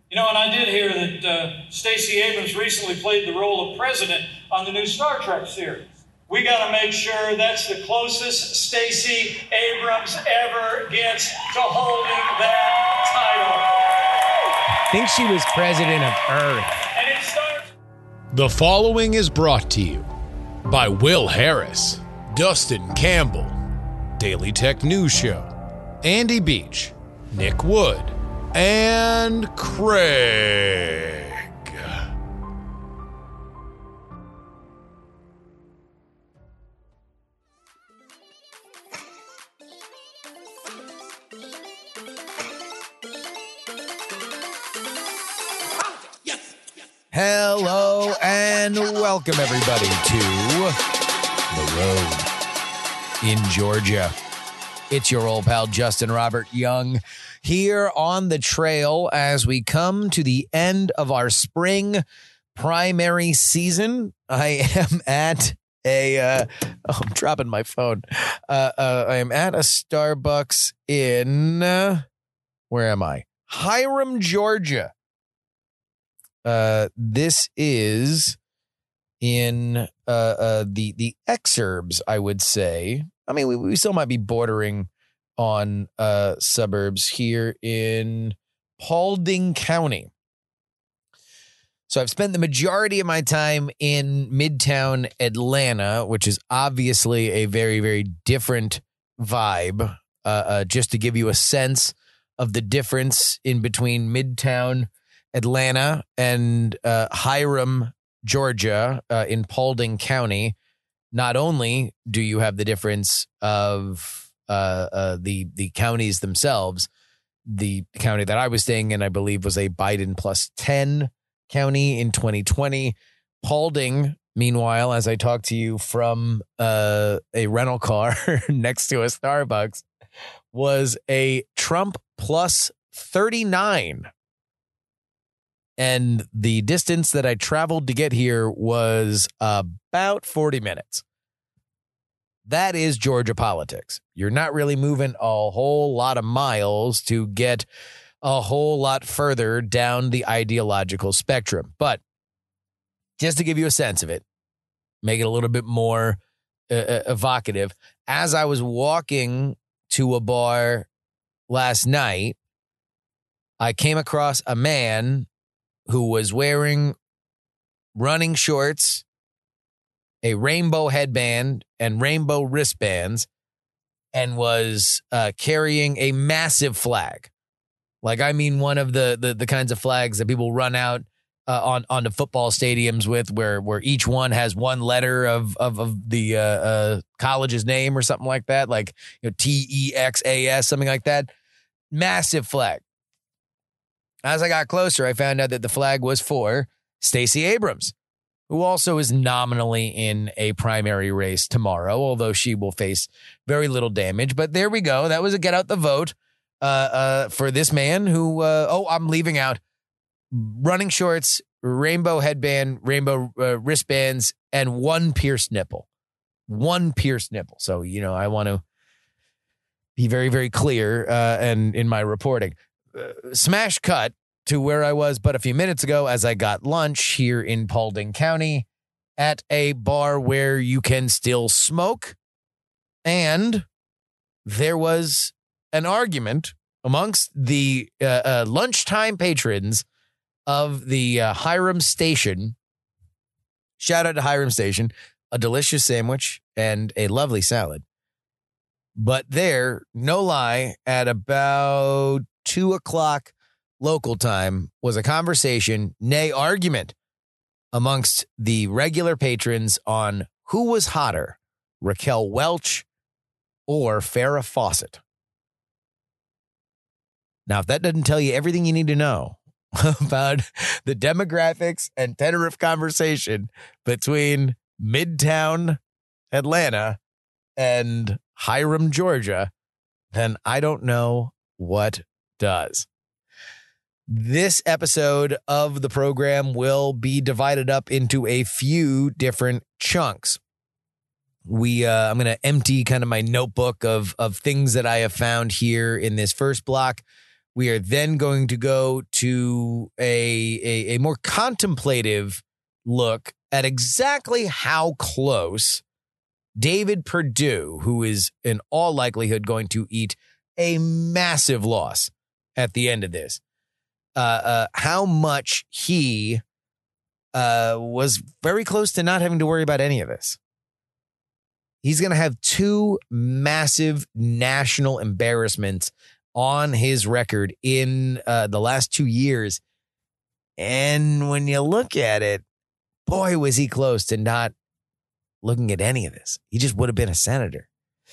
You know, and I did hear that Stacey Abrams recently played the role of president on the new Star Trek series. We got to make sure that's the closest Stacey Abrams ever gets to holding that I think she was president of Earth. title. And it starts. The following is brought to you by Will Harris, Dustin Campbell, Daily Tech News Show, Andy Beach, Nick Wood, and Craig. Hello and welcome everybody to The Road in Georgia. It's your old pal Justin Robert Young here on the trail as we come to the end of our spring primary season. I am at I'm dropping my phone. I am at a Starbucks in, where am I? Hiram, Georgia. This is in the exurbs, I would say. I mean, we still might be bordering on suburbs here in Paulding County. So I've spent the majority of my time in Midtown Atlanta, which is obviously a very, very different vibe. Just to give you a sense of the difference in between Midtown Atlanta and Hiram, Georgia, in Paulding County. Not only do you have the difference of the counties themselves, the county that I was staying in, I believe, was a Biden plus 10 county in 2020. Paulding, meanwhile, as I talk to you from a rental car next to a Starbucks, was a Trump plus 39. And the distance that I traveled to get here was about 40 minutes. That is Georgia politics. You're not really moving a whole lot of miles to get a whole lot further down the ideological spectrum. But just to give you a sense of it, make it a little bit more evocative, as I was walking to a bar last night, I came across a man who was wearing running shorts, a rainbow headband, and rainbow wristbands, and was carrying a massive flag. Like, I mean, one of the kinds of flags that people run out on the football stadiums with, where each one has one letter of the college's name or something like that, like, you know, TEXAS, something like that. Massive flag. As I got closer, I found out that the flag was for Stacey Abrams, who also is nominally in a primary race tomorrow, although she will face very little damage. But there we go. That was a get out the vote for this man who, I'm leaving out running shorts, rainbow headband, rainbow wristbands, and one pierced nipple. One pierced nipple. So, you know, I want to be very, very clear and in my reporting. Smash cut to where I was but a few minutes ago as I got lunch here in Paulding County at a bar where you can still smoke. And there was an argument amongst the lunchtime patrons of the Hiram Station. Shout out to Hiram Station, a delicious sandwich and a lovely salad. But there, no lie, at about 2 o'clock local time was a conversation, nay argument, amongst the regular patrons on who was hotter, Raquel Welch or Farrah Fawcett. Now, if that doesn't tell you everything you need to know about the demographics and tenor of conversation between Midtown Atlanta and Hiram, Georgia, then I don't know what does. This episode of the program will be divided up into a few different chunks. I'm going to empty kind of my notebook of things that I have found here in this first block. We are then going to go to a more contemplative look at exactly how close David Perdue, who is in all likelihood going to eat a massive loss at the end of this, how much he was very close to not having to worry about any of this. He's going to have two massive national embarrassments on his record in the last 2 years. And when you look at it, boy, was he close to not looking at any of this. He just would have been a senator.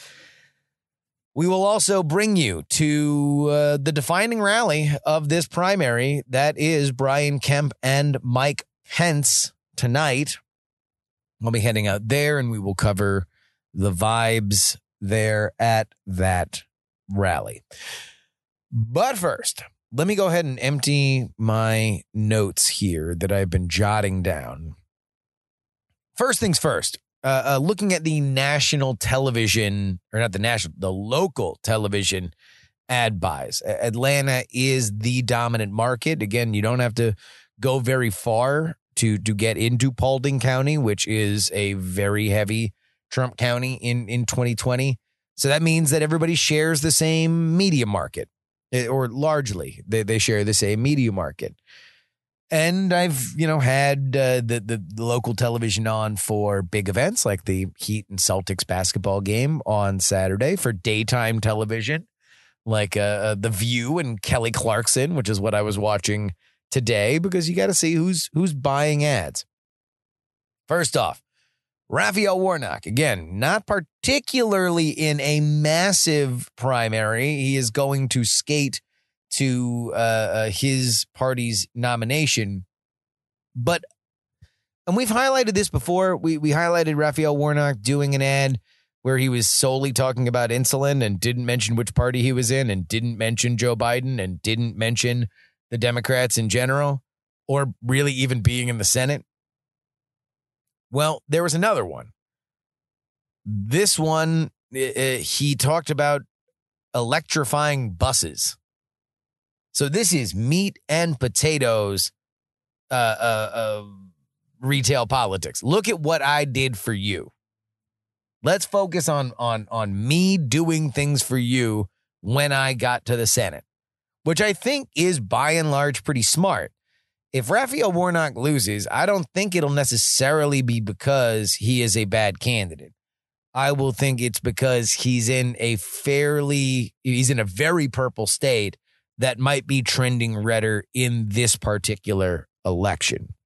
We will also bring you to the defining rally of this primary. That is Brian Kemp and Mike Pence tonight. We'll be heading out there, and we will cover the vibes there at that rally. But first, let me go ahead and empty my notes here that I've been jotting down. First things first, looking at the national television, or not the national, the local television ad buys. Atlanta is the dominant market. Again, you don't have to go very far to get into Paulding County, which is a very heavy Trump County in 2020. So that means that everybody shares the same media market, or largely they share the same media market. And I've, had the local television on for big events like the Heat and Celtics basketball game on Saturday, for daytime television like The View and Kelly Clarkson, which is what I was watching today, because you got to see who's buying ads. First off, Raphael Warnock, again, not particularly in a massive primary. He is going to skate to his party's nomination. And we've highlighted this before. We highlighted Raphael Warnock doing an ad where he was solely talking about insulin and didn't mention which party he was in, and didn't mention Joe Biden, and didn't mention the Democrats in general, or really even being in the Senate. Well, there was another one. This one, he talked about electrifying buses. So this is meat and potatoes retail politics. Look at what I did for you. Let's focus on me doing things for you when I got to the Senate, which I think is by and large pretty smart. If Raphael Warnock loses, I don't think it'll necessarily be because he is a bad candidate. I will think it's because he's in a very purple state that might be trending redder in this particular election.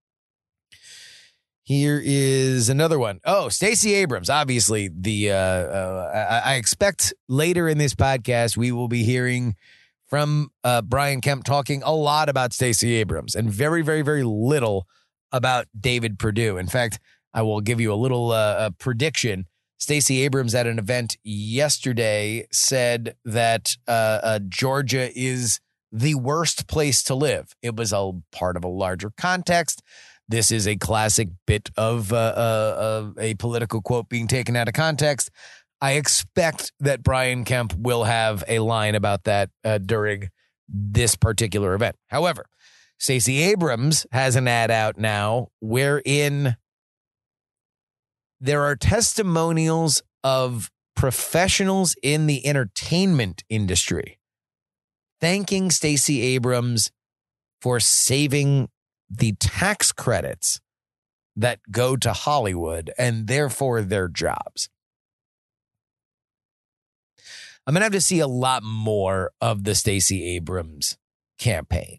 Here is another one. Oh, Stacey Abrams. Obviously, I expect later in this podcast we will be hearing from Brian Kemp talking a lot about Stacey Abrams and very, very, very little about David Perdue. In fact, I will give you a little prediction. Stacey Abrams at an event yesterday said that Georgia is the worst place to live. It was a part of a larger context. This is a classic bit of a political quote being taken out of context. I expect that Brian Kemp will have a line about that during this particular event. However, Stacey Abrams has an ad out now wherein there are testimonials of professionals in the entertainment industry thanking Stacey Abrams for saving the tax credits that go to Hollywood and therefore their jobs. I'm going to have to see a lot more of the Stacey Abrams campaign.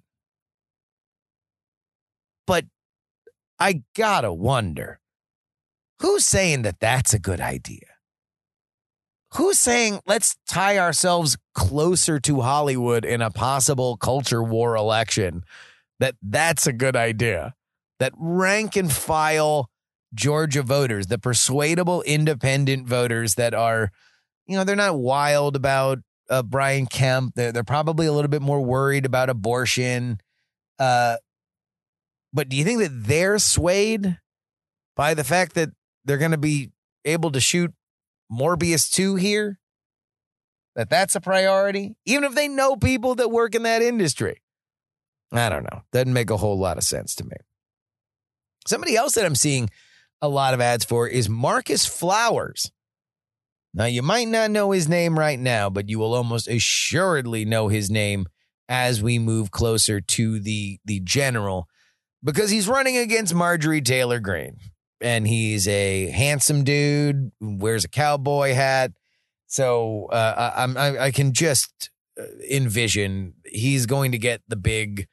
But I gotta wonder, who's saying that that's a good idea? Who's saying let's tie ourselves closer to Hollywood in a possible culture war election? That's a good idea. That rank and file Georgia voters, the persuadable independent voters that are, they're not wild about Brian Kemp. They're probably a little bit more worried about abortion. But do you think that they're swayed by the fact that they're going to be able to shoot Morbius 2 here? that that's a priority, even if they know people that work in that industry. I don't know. Doesn't make a whole lot of sense to me. Somebody else that I'm seeing a lot of ads for is Marcus Flowers. Now, you might not know his name right now, but you will almost assuredly know his name as we move closer to the general, because he's running against Marjorie Taylor Greene. And he's a handsome dude, wears a cowboy hat. So I can just envision he's going to get the big,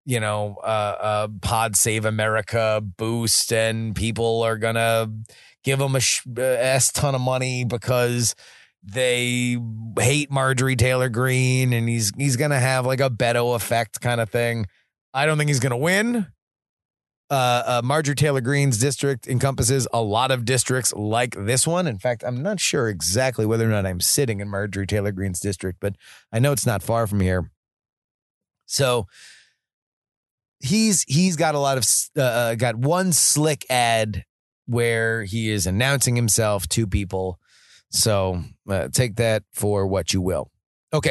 Pod Save America boost, and people are going to give him a S ton of money because they hate Marjorie Taylor Greene, and he's going to have like a Beto effect kind of thing. I don't think he's going to win. Marjorie Taylor Greene's district encompasses a lot of districts like this one. In fact, I'm not sure exactly whether or not I'm sitting in Marjorie Taylor Greene's district, but I know it's not far from here. So he's got a lot of got one slick ad where he is announcing himself to people. So take that for what you will. Okay.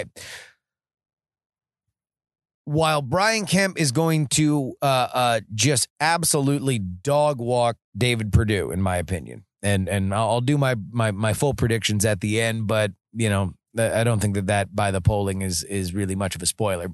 While Brian Kemp is going to just absolutely dog walk David Perdue, in my opinion, and I'll do my full predictions at the end, but I don't think that by the polling is really much of a spoiler.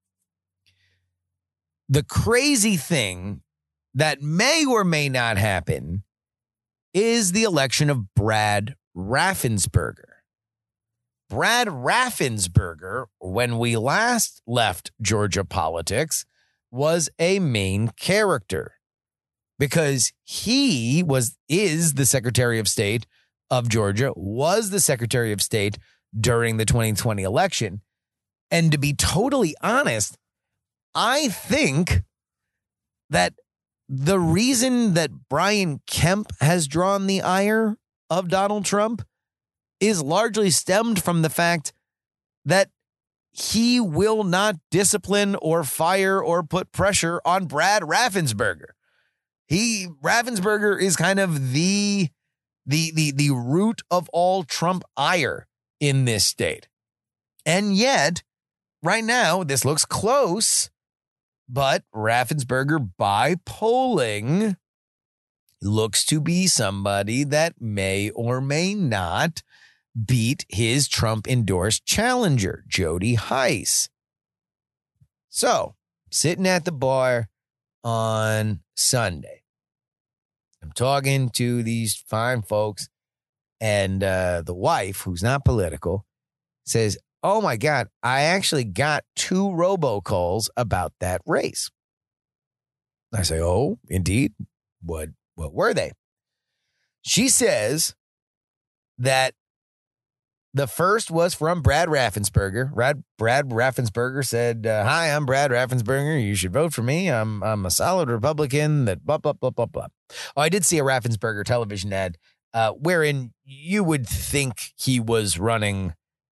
The crazy thing that may or may not happen is the election of Brad Raffensperger. Brad Raffensperger, when we last left Georgia politics, was a main character because he is the Secretary of State of Georgia, was the Secretary of State during the 2020 election. And to be totally honest, I think that the reason that Brian Kemp has drawn the ire of Donald Trump is largely stemmed from the fact that he will not discipline or fire or put pressure on Brad Raffensperger. Raffensperger is kind of the root of all Trump ire in this state. And yet, right now, this looks close, but Raffensperger, by polling, looks to be somebody that may or may not beat his Trump-endorsed challenger, Jody Hice. So, sitting at the bar on Sunday, I'm talking to these fine folks, and the wife, who's not political, says, "Oh my God, I actually got 2 robocalls about that race." I say, "Oh, indeed? What were they?" She says that the first was from Brad Raffensperger. Brad Raffensperger said, "Hi, I'm Brad Raffensperger. You should vote for me. I'm a solid Republican that blah, blah, blah, blah, blah." Oh, I did see a Raffensperger television ad wherein you would think he was running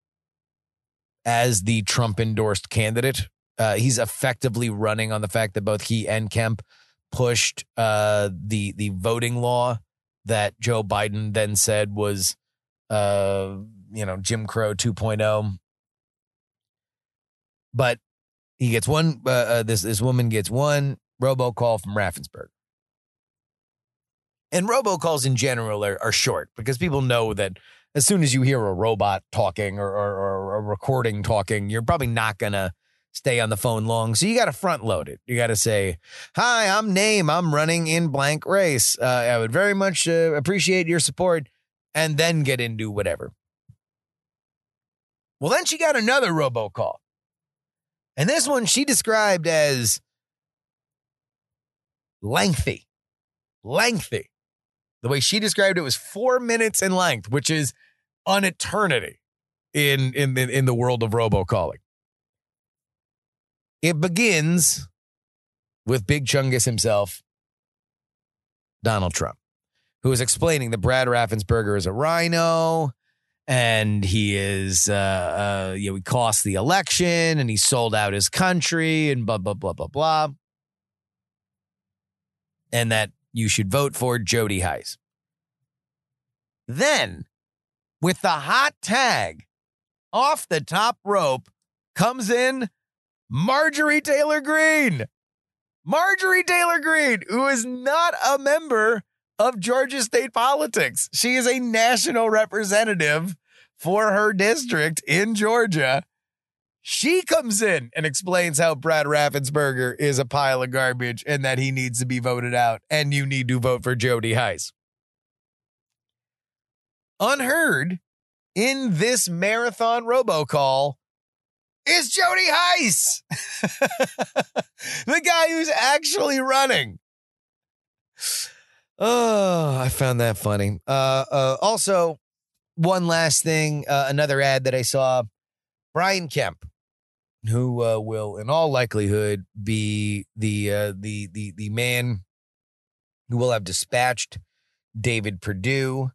as the Trump-endorsed candidate. He's effectively running on the fact that both he and Kemp pushed the voting law that Joe Biden then said was Jim Crow 2.0. But he gets one, this woman gets one robocall from Raffensperger. And robocalls in general are short because people know that as soon as you hear a robot talking or a recording talking, you're probably not going to stay on the phone long. So you got to front load it. You got to say, "Hi, I'm Name. I'm running in blank race. I would very much appreciate your support," and then get into whatever. Well, then she got another robocall. And this one she described as lengthy. The way she described it was 4 minutes in length, which is an eternity in the world of robocalling. It begins with Big Chungus himself, Donald Trump, who is explaining that Brad Raffensperger is a rhino and he is, he cost the election and he sold out his country and blah, blah, blah, blah, blah. And that you should vote for Jody Hice. Then, with the hot tag off the top rope comes in Marjorie Taylor Greene. Marjorie Taylor Greene, who is not a member of Georgia state politics. She is a national representative for her district in Georgia. She comes in and explains how Brad Raffensperger is a pile of garbage and that he needs to be voted out and you need to vote for Jody Hice. Unheard in this marathon robocall is Jody Hice, the guy who's actually running. Oh, I found that funny. Also, one last thing, another ad that I saw, Brian Kemp, who will in all likelihood be the man who will have dispatched David Perdue.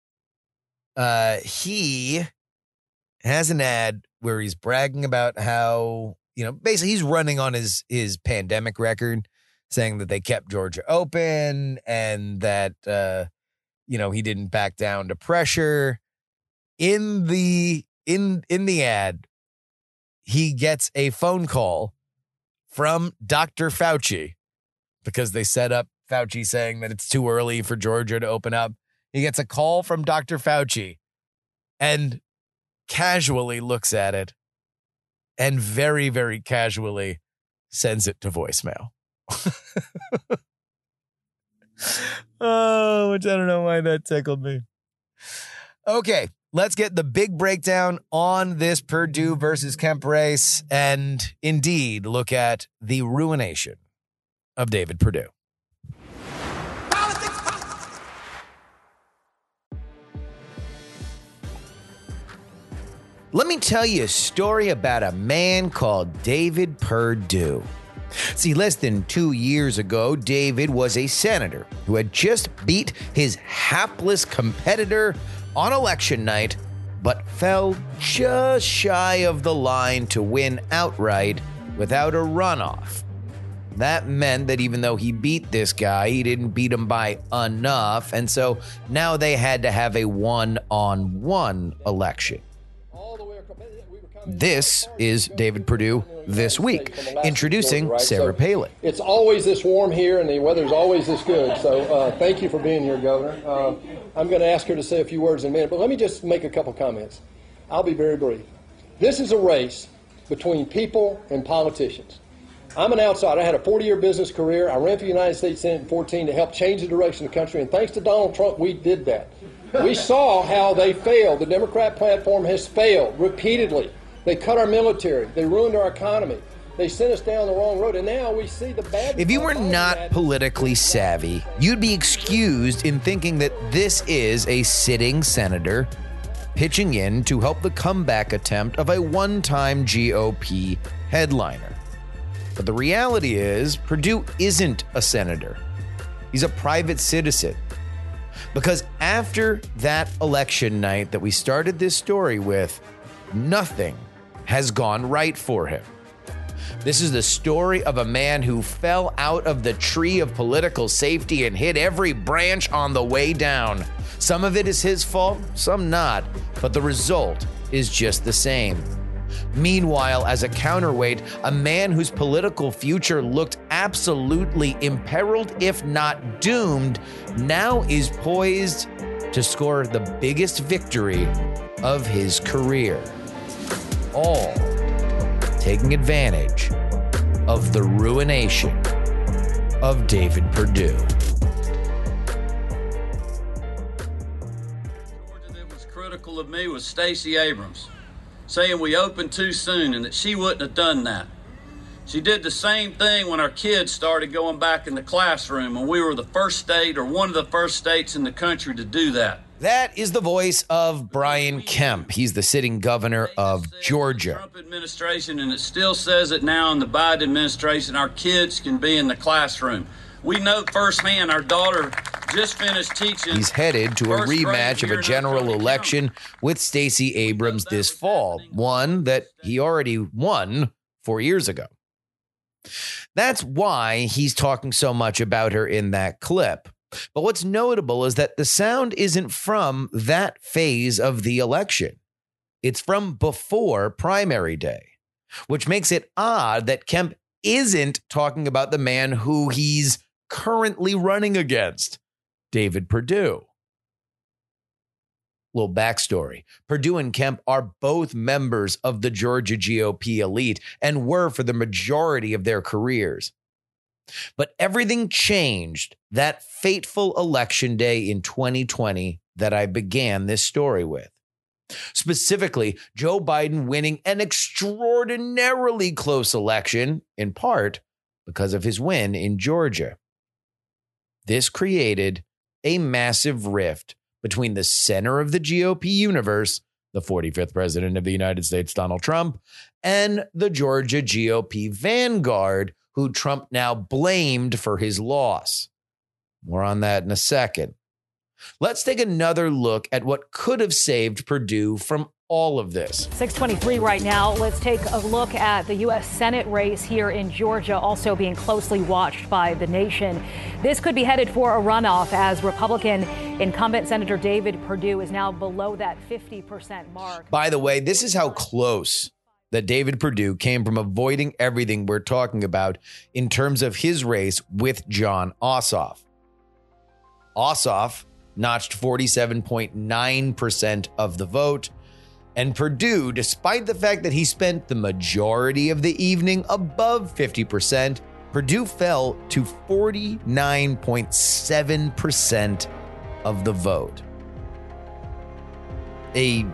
He has an ad where he's bragging about how, basically he's running on his pandemic record, saying that they kept Georgia open and that, he didn't back down to pressure. In the ad, he gets a phone call from Dr. Fauci because they set up Fauci saying that it's too early for Georgia to open up. He gets a call from Dr. Fauci and casually looks at it and very, very casually sends it to voicemail. Oh, which I don't know why that tickled me. Okay, let's get the big breakdown on this Perdue versus Kemp race and indeed look at the ruination of David Perdue. Let me tell you a story about a man called David Perdue. See, less than 2 years ago, David was a senator who had just beat his hapless competitor on election night, but fell just shy of the line to win outright without a runoff. That meant that even though he beat this guy, he didn't beat him by enough, and so now they had to have a one-on-one election. This is David Perdue This Week, introducing Sarah Palin. It's always this warm here, and the weather's always this good, so thank you for being here, Governor. I'm going to ask her to say a few words in a minute, but let me just make a couple comments. I'll be very brief. This is a race between people and politicians. I'm an outsider. I had a 40-year business career. I ran for the United States Senate in 2014 to help change the direction of the country, and thanks to Donald Trump, we did that. We saw how they failed. The Democrat platform has failed repeatedly. They cut our military. They ruined our economy. They sent us down the wrong road, and now we see the bad. If you were not politically savvy, you'd be excused in thinking that this is a sitting senator pitching in to help the comeback attempt of a one-time GOP headliner. But the reality is, Perdue isn't a senator. He's a private citizen. Because after that election night that we started this story with, nothing has gone right for him. This is the story of a man who fell out of the tree of political safety and hit every branch on the way down. Some of it is his fault, some not, but the result is just the same. Meanwhile, as a counterweight, a man whose political future looked absolutely imperiled, if not doomed, now is poised to score the biggest victory of his career. All taking advantage of the ruination of David Perdue. That was critical of me was Stacey Abrams, saying we opened too soon and that she wouldn't have done that. She did the same thing when our kids started going back in the classroom, and we were the first state or one of the first states in the country to do that. That is the voice of Brian Kemp. He's the sitting governor of Georgia. The Trump administration, and it still says it now in the Biden administration, our kids can be in the classroom. We know firsthand our daughter just finished teaching. He's headed to a rematch of a general election with Stacey Abrams this fall, one that he already won 4 years ago. That's why he's talking so much about her in that clip. But what's notable is that the sound isn't from that phase of the election. It's from before primary day, which makes it odd that Kemp isn't talking about the man who he's currently running against, David Perdue. Little backstory. Perdue and Kemp are both members of the Georgia GOP elite and were for the majority of their careers. But everything changed that fateful election day in 2020 that I began this story with. Specifically, Joe Biden winning an extraordinarily close election, in part because of his win in Georgia. This created a massive rift between the center of the GOP universe, the 45th president of the United States, Donald Trump, and the Georgia GOP vanguard, who Trump now blamed for his loss. More on that in a second. Let's take another look at what could have saved Perdue from all of this. 6:23 right now. Let's take a look at the U.S. Senate race here in Georgia, also being closely watched by the nation. This could be headed for a runoff as Republican incumbent Senator David Perdue is now below that 50% mark. By the way, this is how close that David Perdue came from avoiding everything we're talking about in terms of his race with Jon Ossoff. Ossoff notched 47.9% of the vote. And Perdue, despite the fact that he spent the majority of the evening above 50%, Perdue fell to 49.7% of the vote. A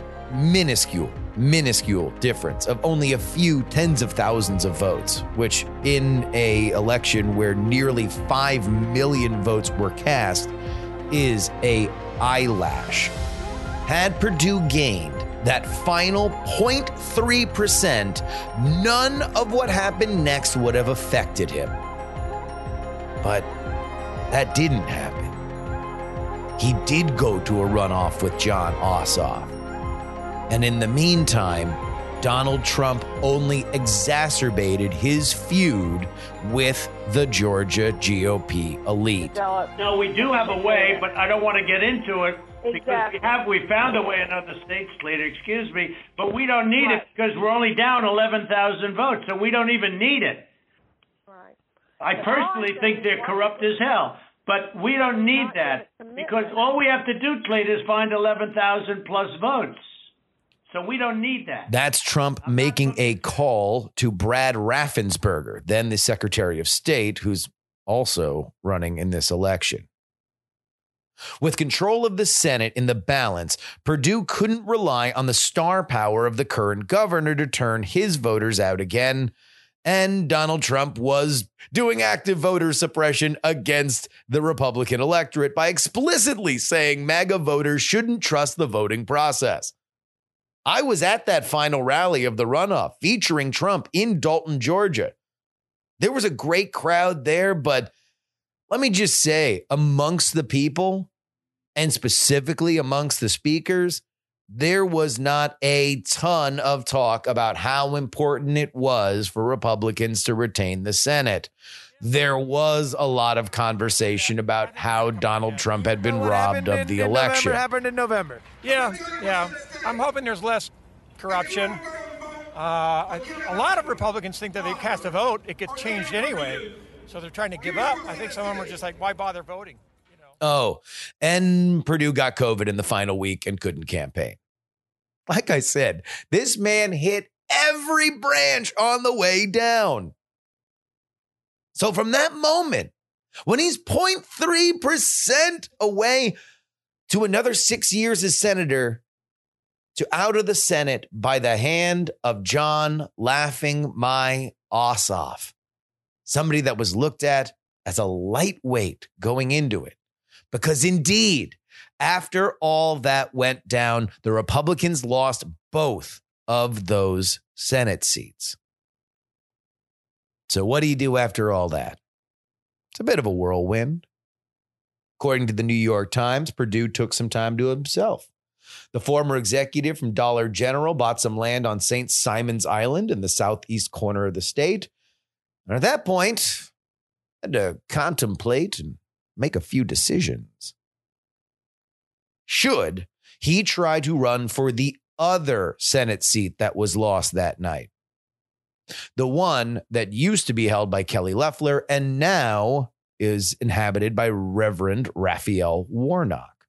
minuscule difference of only a few tens of thousands of votes, which in an election where nearly 5 million votes were cast is a eyelash. Had Perdue gained that final 0.3%, none of what happened next would have affected him. But that didn't happen. He did go to a runoff with Jon Ossoff. And in the meantime, Donald Trump only exacerbated his feud with the Georgia GOP elite. No, we do have a way, but I don't want to get into it. Because we found a way in other states, Slater, excuse me, but we don't need it because we're only down 11,000 votes, so we don't even need it. Right. I personally think they're corrupt as hell, but we don't need that because all we have to do, Slater, is find 11,000 plus votes. So we don't need that. That's Trump making a call to Brad Raffensperger, then the Secretary of State, who's also running in this election. With control of the Senate in the balance, Perdue couldn't rely on the star power of the current governor to turn his voters out again. And Donald Trump was doing active voter suppression against the Republican electorate by explicitly saying MAGA voters shouldn't trust the voting process. I was at that final rally of the runoff featuring Trump in Dalton, Georgia. There was a great crowd there, but let me just say, amongst the people, and specifically amongst the speakers, there was not a ton of talk about how important it was for Republicans to retain the Senate. There was a lot of conversation about how Donald Trump had been robbed of the election. What happened in November? Yeah. I'm hoping there's less corruption. A lot of Republicans think that they cast a vote, it gets changed anyway. So they're trying to give up. I think some of them are just like, why bother voting? Oh, and Perdue got COVID in the final week and couldn't campaign. Like I said, this man hit every branch on the way down. So from that moment, when he's 0.3% away to another 6 years as senator, to out of the Senate by the hand of Jon laughing my ass off, somebody that was looked at as a lightweight going into it. Because indeed, after all that went down, the Republicans lost both of those Senate seats. So what do you do after all that? It's a bit of a whirlwind. According to the New York Times, Perdue took some time to himself. The former executive from Dollar General bought some land on St. Simon's Island in the southeast corner of the state. And at that point, had to contemplate and make a few decisions. Should he try to run for the other Senate seat that was lost that night. The one that used to be held by Kelly Loeffler and now is inhabited by Reverend Raphael Warnock.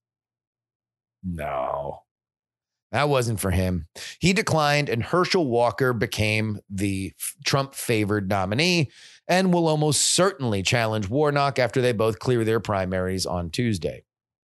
No, that wasn't for him. He declined, and Herschel Walker became the Trump-favored nominee and will almost certainly challenge Warnock after they both clear their primaries on Tuesday.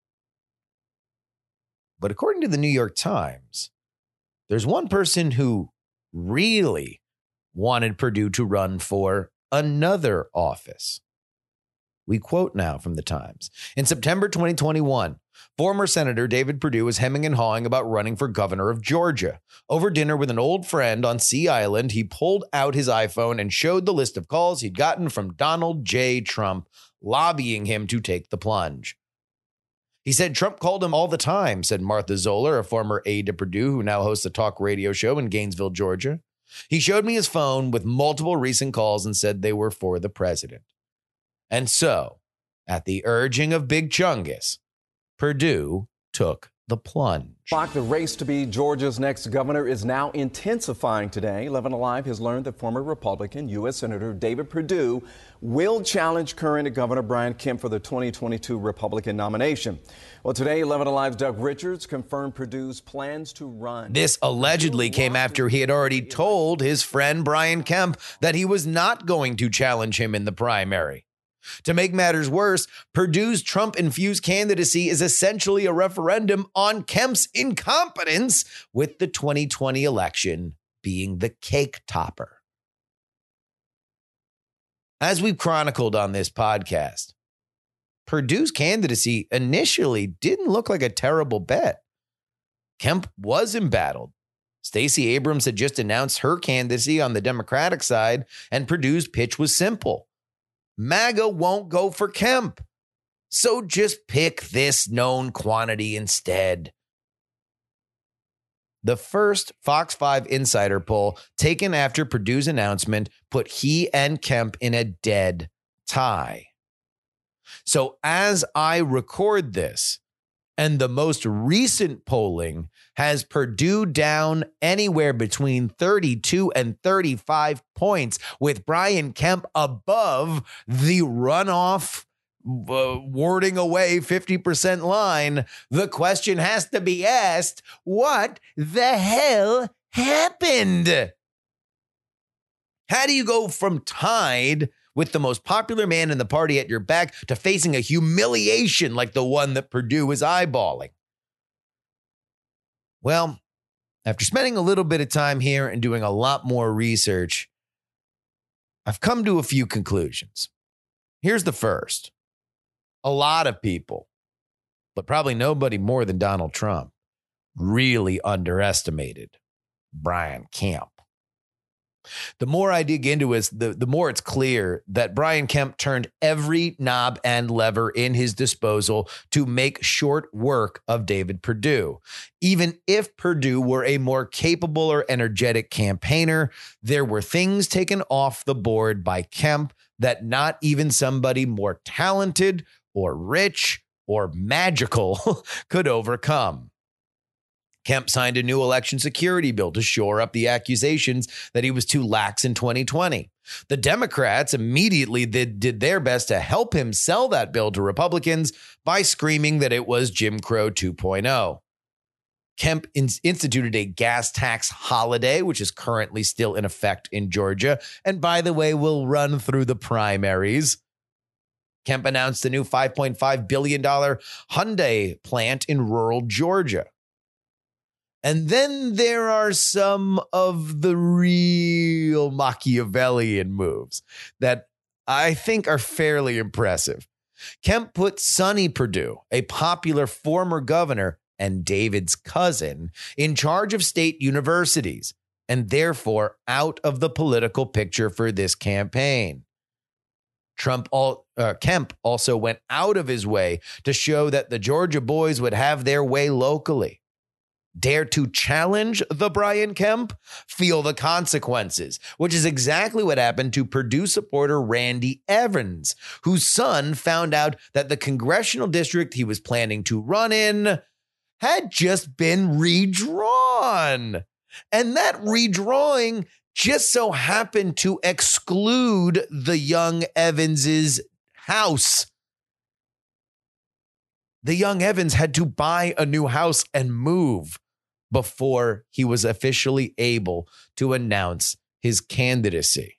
But according to the New York Times, there's one person who really wanted Perdue to run for another office. We quote now from the Times. In September 2021, former Senator David Perdue was hemming and hawing about running for governor of Georgia. Over dinner with an old friend on Sea Island, he pulled out his iPhone and showed the list of calls he'd gotten from Donald J. Trump, lobbying him to take the plunge. He said Trump called him all the time, said Martha Zoller, a former aide to Perdue who now hosts a talk radio show in Gainesville, Georgia. He showed me his phone with multiple recent calls and said they were for the president. And so, at the urging of Big Chungus, Perdue took the plunge. The race to be Georgia's next governor is now intensifying today. 11 Alive has learned that former Republican U.S. Senator David Perdue will challenge current Governor Brian Kemp for the 2022 Republican nomination. Well, today, 11 Alive's Doug Richards confirmed Perdue's plans to run. This allegedly came after he had already told his friend Brian Kemp that he was not going to challenge him in the primary. To make matters worse, Perdue's Trump-infused candidacy is essentially a referendum on Kemp's incompetence, with the 2020 election being the cake topper. As we've chronicled on this podcast, Perdue's candidacy initially didn't look like a terrible bet. Kemp was embattled. Stacey Abrams had just announced her candidacy on the Democratic side, and Perdue's pitch was simple. MAGA won't go for Kemp, so just pick this known quantity instead. The first Fox 5 Insider poll taken after Perdue's announcement put he and Kemp in a dead tie. So as I record this, and the most recent polling has Perdue down anywhere between 32 and 35 points, with Brian Kemp above the runoff warding away 50% line. The question has to be asked, what the hell happened? How do you go from tied with the most popular man in the party at your back to facing a humiliation like the one that Perdue is eyeballing? Well, after spending a little bit of time here and doing a lot more research, I've come to a few conclusions. Here's the first. A lot of people, but probably nobody more than Donald Trump, really underestimated Brian Kemp. The more I dig into it, the more it's clear that Brian Kemp turned every knob and lever in his disposal to make short work of David Perdue. Even if Perdue were a more capable or energetic campaigner, there were things taken off the board by Kemp that not even somebody more talented or rich or magical could overcome. Kemp signed a new election security bill to shore up the accusations that he was too lax in 2020. The Democrats immediately did their best to help him sell that bill to Republicans by screaming that it was Jim Crow 2.0. Kemp instituted a gas tax holiday, which is currently still in effect in Georgia, and by the way, will run through the primaries. Kemp announced a new $5.5 billion Hyundai plant in rural Georgia. And then there are some of the real Machiavellian moves that I think are fairly impressive. Kemp put Sonny Perdue, a popular former governor and David's cousin, in charge of state universities, and therefore out of the political picture for this campaign. Kemp also went out of his way to show that the Georgia boys would have their way locally. Dare to challenge the Brian Kemp? Feel the consequences, which is exactly what happened to Perdue supporter Randy Evans, whose son found out that the congressional district he was planning to run in had just been redrawn. And that redrawing just so happened to exclude the young Evans's house. The young Evans had to buy a new house and move before he was officially able to announce his candidacy.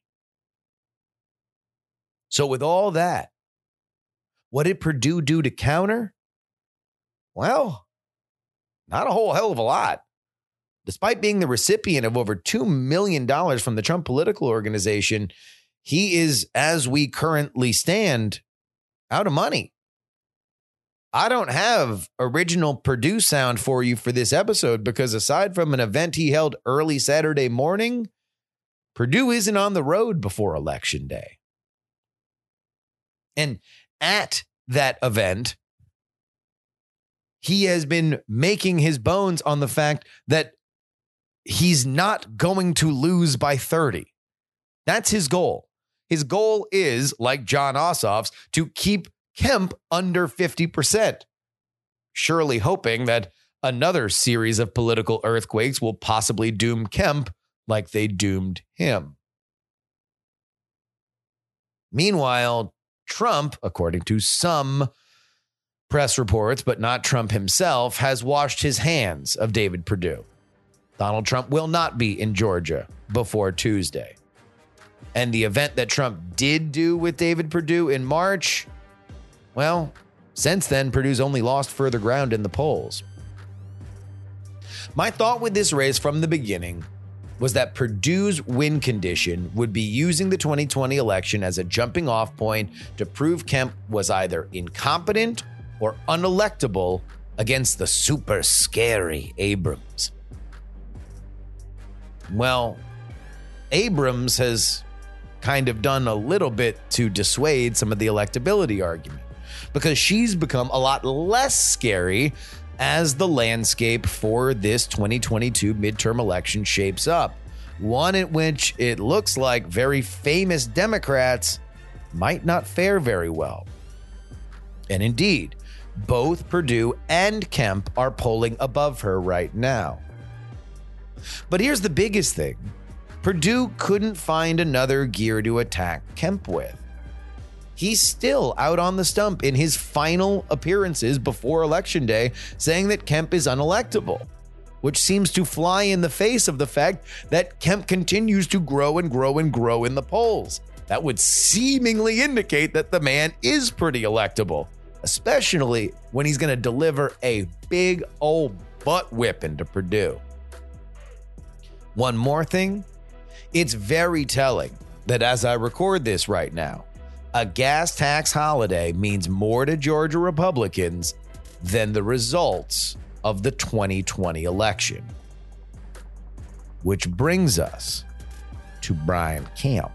So with all that, what did Perdue do to counter? Well, not a whole hell of a lot. Despite being the recipient of over $2 million from the Trump Political Organization, he is, as we currently stand, out of money. I don't have original Perdue sound for you for this episode because aside from an event he held early Saturday morning, Perdue isn't on the road before Election Day. And at that event, he has been making his bones on the fact that he's not going to lose by 30. That's his goal. His goal is, like Jon Ossoff's, to keep Kemp under 50%, surely hoping that another series of political earthquakes will possibly doom Kemp like they doomed him. Meanwhile, Trump, according to some press reports, but not Trump himself, has washed his hands of David Perdue. Donald Trump will not be in Georgia before Tuesday. And the event that Trump did do with David Perdue in March, well, since then, Perdue's only lost further ground in the polls. My thought with this race from the beginning was that Perdue's win condition would be using the 2020 election as a jumping off point to prove Kemp was either incompetent or unelectable against the super scary Abrams. Well, Abrams has kind of done a little bit to dissuade some of the electability argument because she's become a lot less scary as the landscape for this 2022 midterm election shapes up. One in which it looks like very famous Democrats might not fare very well. And indeed, both Perdue and Kemp are polling above her right now. But here's the biggest thing. Perdue couldn't find another gear to attack Kemp with. He's still out on the stump in his final appearances before Election Day, saying that Kemp is unelectable, which seems to fly in the face of the fact that Kemp continues to grow and grow and grow in the polls. That would seemingly indicate that the man is pretty electable, especially when he's going to deliver a big old butt whipping to Perdue. One more thing, it's very telling that as I record this right now, a gas tax holiday means more to Georgia Republicans than the results of the 2020 election. Which brings us to Brian Kemp.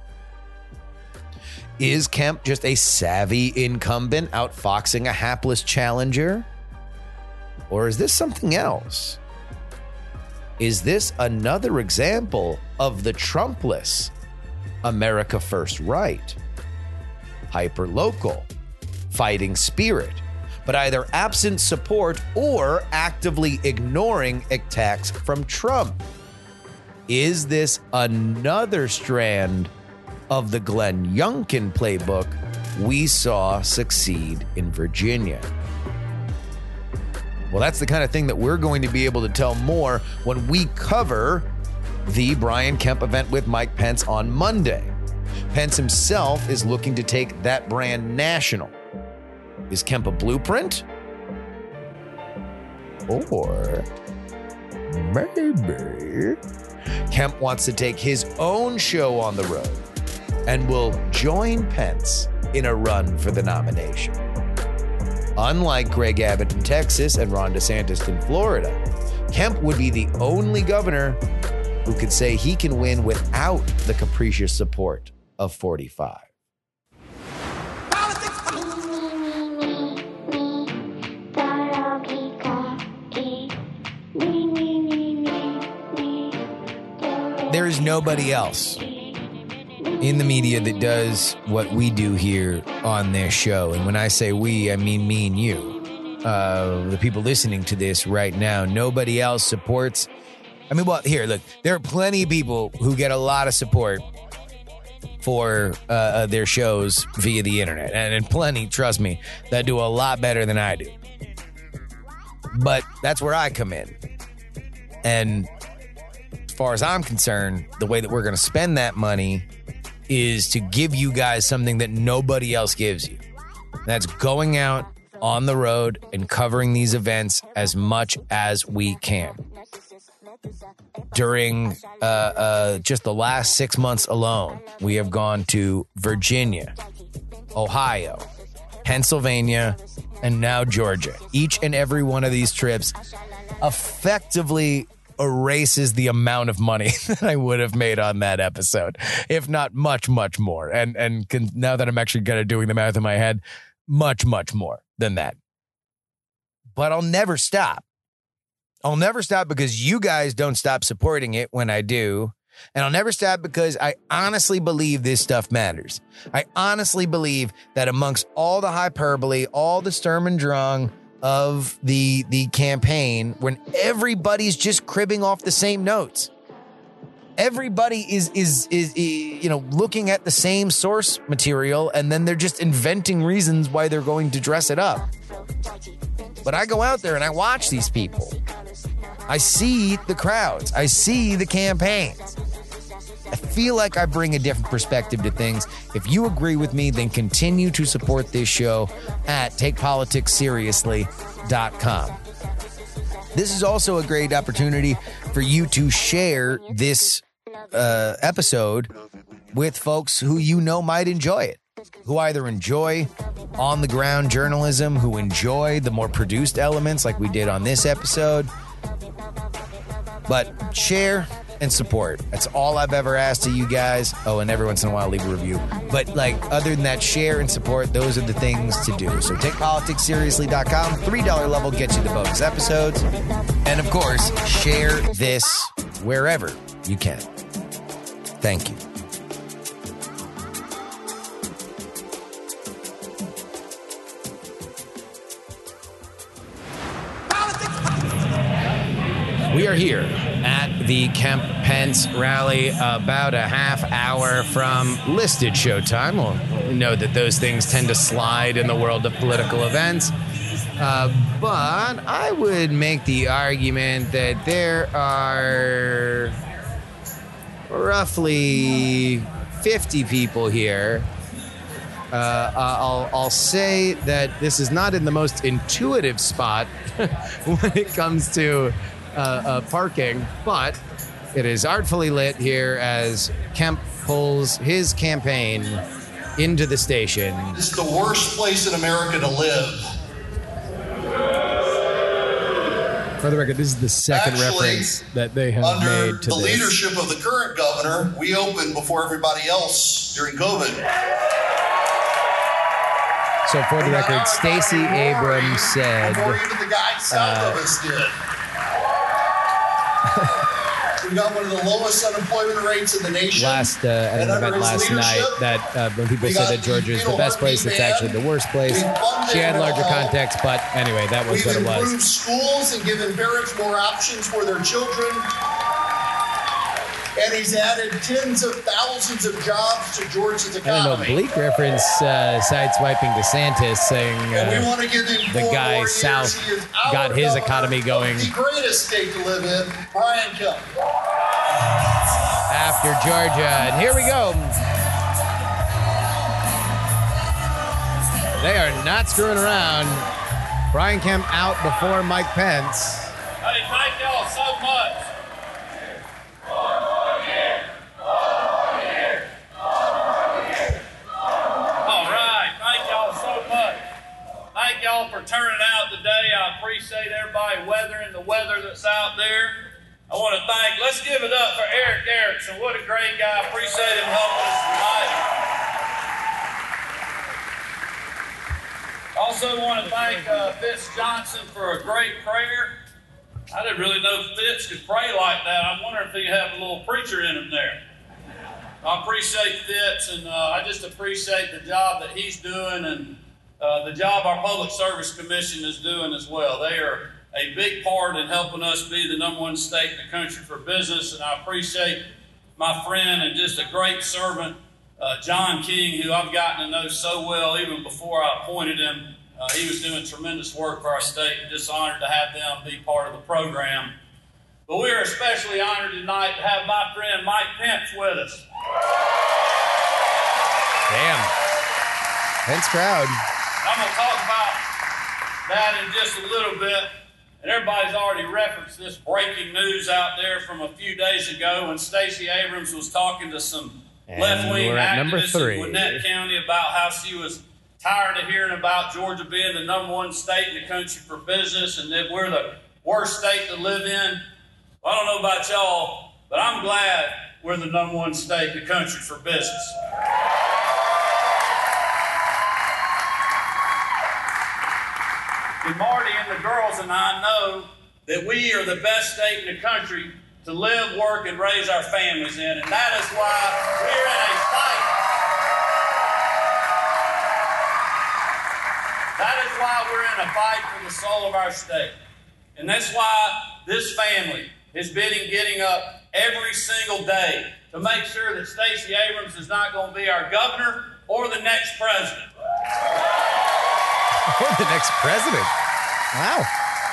Is Kemp just a savvy incumbent outfoxing a hapless challenger? Or is this something else? Is this another example of the Trumpless America First right? Hyper-local, fighting spirit, but either absent support or actively ignoring attacks from Trump. Is this another strand of the Glenn Youngkin playbook we saw succeed in Virginia? Well, that's the kind of thing that we're going to be able to tell more when we cover the Brian Kemp event with Mike Pence on Monday. Pence himself is looking to take that brand national. Is Kemp a blueprint? Or maybe Kemp wants to take his own show on the road and will join Pence in a run for the nomination. Unlike Greg Abbott in Texas and Ron DeSantis in Florida, Kemp would be the only governor who could say he can win without the capricious support of 45. There is nobody else in the media that does what we do here on this show. And when I say we, I mean me and you. the people listening to this right now, nobody else supports. I mean, well, here, look, there are plenty of people who get a lot of support for their shows via the internet, and plenty, trust me, that do a lot better than I do. But that's where I come in. And as far as I'm concerned, the way that we're going to spend that money is to give you guys something that nobody else gives you. That's going out on the road and covering these events as much as we can. During just the last 6 months alone, we have gone to Virginia, Ohio, Pennsylvania, and now Georgia. Each and every one of these trips effectively erases the amount of money that I would have made on that episode, if not much, much more. And now that I'm actually kind of doing the math in my head, much, much more than that. But I'll never stop. I'll never stop because you guys don't stop supporting it when I do. And I'll never stop because I honestly believe this stuff matters. I honestly believe that amongst all the hyperbole, all the Sturm und Drang of the campaign, when everybody's just cribbing off the same notes, everybody is looking at the same source material, and then they're just inventing reasons why they're going to dress it up. But I go out there and I watch these people. I see the crowds. I see the campaigns. I feel like I bring a different perspective to things. If you agree with me, then continue to support this show at TakePoliticsSeriously.com. This is also a great opportunity for you to share this episode with folks who you know might enjoy it, who either enjoy on-the-ground journalism, who enjoy the more produced elements like we did on this episode. But share and support. That's all I've ever asked of you guys. Oh, and every once in a while, leave a review. But other than that, share and support. Those are the things to do. So TakePoliticsSeriously.com. $3 level gets you the bonus episodes. And of course, share this wherever you can. Thank you. We are here at the Kemp Pence rally, about a half hour from listed showtime. Well, we know that those things tend to slide in the world of political events. But I would make the argument that there are roughly 50 people here. I'll say that this is not in the most intuitive spot when it comes to parking, but it is artfully lit here as Kemp pulls his campaign into the station. This is the worst place in America to live. For the record, this is the second reference that they have made to the leadership of the current governor, we opened before everybody else during COVID. So for the record, Stacey Abrams said... Before even the guy south of us did. We got one of the lowest unemployment rates in the nation. At an event last night, that when people said that Georgia is the best place, it's actually the worst place. She had larger context, but anyway, that was what it was. We've improved schools and given parents more options for their children. And he's added tens of thousands of jobs to Georgia's economy. I don't know, bleak reference sideswiping DeSantis, saying the guy south got his economy going. The greatest state to live in, Brian Kemp. After Georgia, and here we go. They are not screwing around. Brian Kemp out before Mike Pence. Hey, thank y'all so much. Thank y'all for turning out today. I appreciate everybody weathering the weather that's out there. I want to let's give it up for Eric Erickson. What a great guy. I appreciate him helping us tonight. Also want to thank Fitz Johnson for a great prayer. I didn't really know Fitz could pray like that. I'm wondering if he had a little preacher in him there. I appreciate Fitz, and I just appreciate the job that he's doing, and the job our Public Service Commission is doing as well. They are a big part in helping us be the #1 state in the country for business, and I appreciate my friend and just a great servant, John King, who I've gotten to know so well even before I appointed him. He was doing tremendous work for our state, and just honored to have them be part of the program. But we are especially honored tonight to have my friend Mike Pence with us. Damn. Pence crowd. I'm going to talk about that in just a little bit. And everybody's already referenced this breaking news out there from a few days ago when Stacey Abrams was talking to some left-wing activists in Gwinnett County about how she was tired of hearing about Georgia being the #1 state in the country for business and that we're the worst state to live in. Well, I don't know about y'all, but I'm glad we're the #1 state in the country for business. And Marty and the girls and I know that we are the best state in the country to live, work, and raise our families in, and that is why we're in a fight. That is why we're in a fight for the soul of our state. And that's why this family has been getting up every single day to make sure that Stacey Abrams is not going to be our governor or the next president. Or the next president. Wow.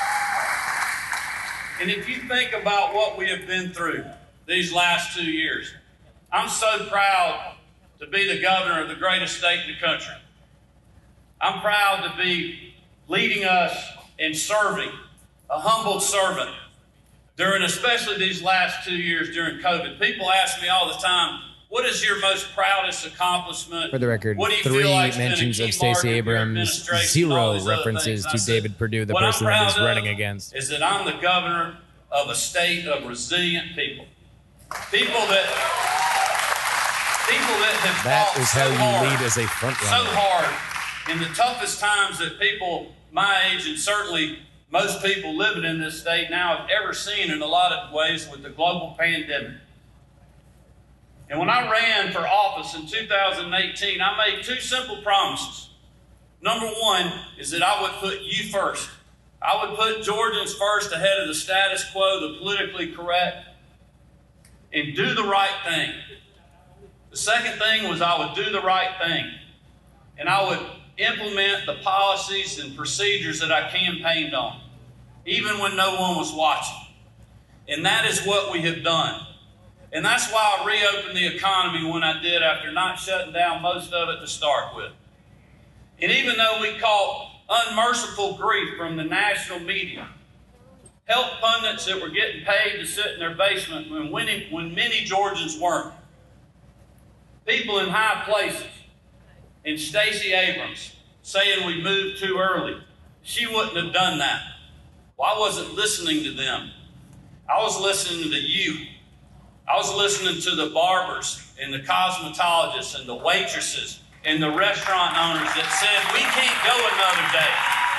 And if you think about what we have been through these last 2 years, I'm so proud to be the governor of the greatest state in the country. I'm proud to be leading us and serving, a humbled servant, during especially these last 2 years during COVID. People ask me all the time, what is your most proudest accomplishment? For the record, what do you 3 feel like mentions of Stacey Abrams, 0 references to David Perdue, the person that he's running against. Is that I'm the governor of a state of resilient people. People that have That fought is so how you hard, lead as a front so runner. hard in the toughest times that people my age and certainly most people living in this state now have ever seen in a lot of ways with the global pandemic. And when I ran for office in 2018, I made 2 simple promises. Number 1 is that I would put you first. I would put Georgians first ahead of the status quo, the politically correct, and do the right thing. The second thing was I would do the right thing, and I would implement the policies and procedures that I campaigned on, even when no one was watching. And that is what we have done. And that's why I reopened the economy when I did after not shutting down most of it to start with. And even though we caught unmerciful grief from the national media, health pundits that were getting paid to sit in their basement when many Georgians weren't, people in high places, and Stacey Abrams saying we moved too early, she wouldn't have done that. Well, I wasn't listening to them. I was listening to you. I was listening to the barbers and the cosmetologists and the waitresses and the restaurant owners that said, we can't go another day.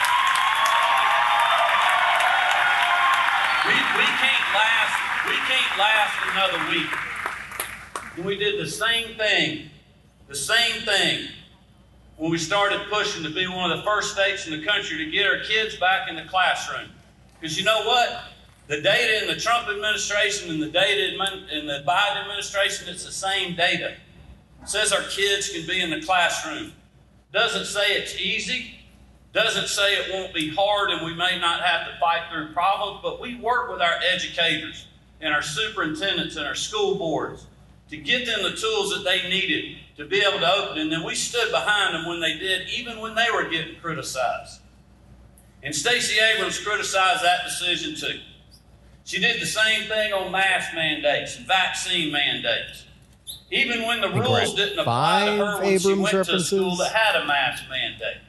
We can't last another week. And we did the same thing when we started pushing to be one of the first states in the country to get our kids back in the classroom. Because you know what? The data in the Trump administration and the data in the Biden administration, it's the same data. It says our kids can be in the classroom. Doesn't say it's easy. Doesn't say it won't be hard and we may not have to fight through problems, but we work with our educators and our superintendents and our school boards to get them the tools that they needed to be able to open. And then we stood behind them when they did, even when they were getting criticized. And Stacey Abrams criticized that decision too. She did the same thing on mask mandates and vaccine mandates. Even when the rules didn't apply to her when she went to a school that had a mask mandate.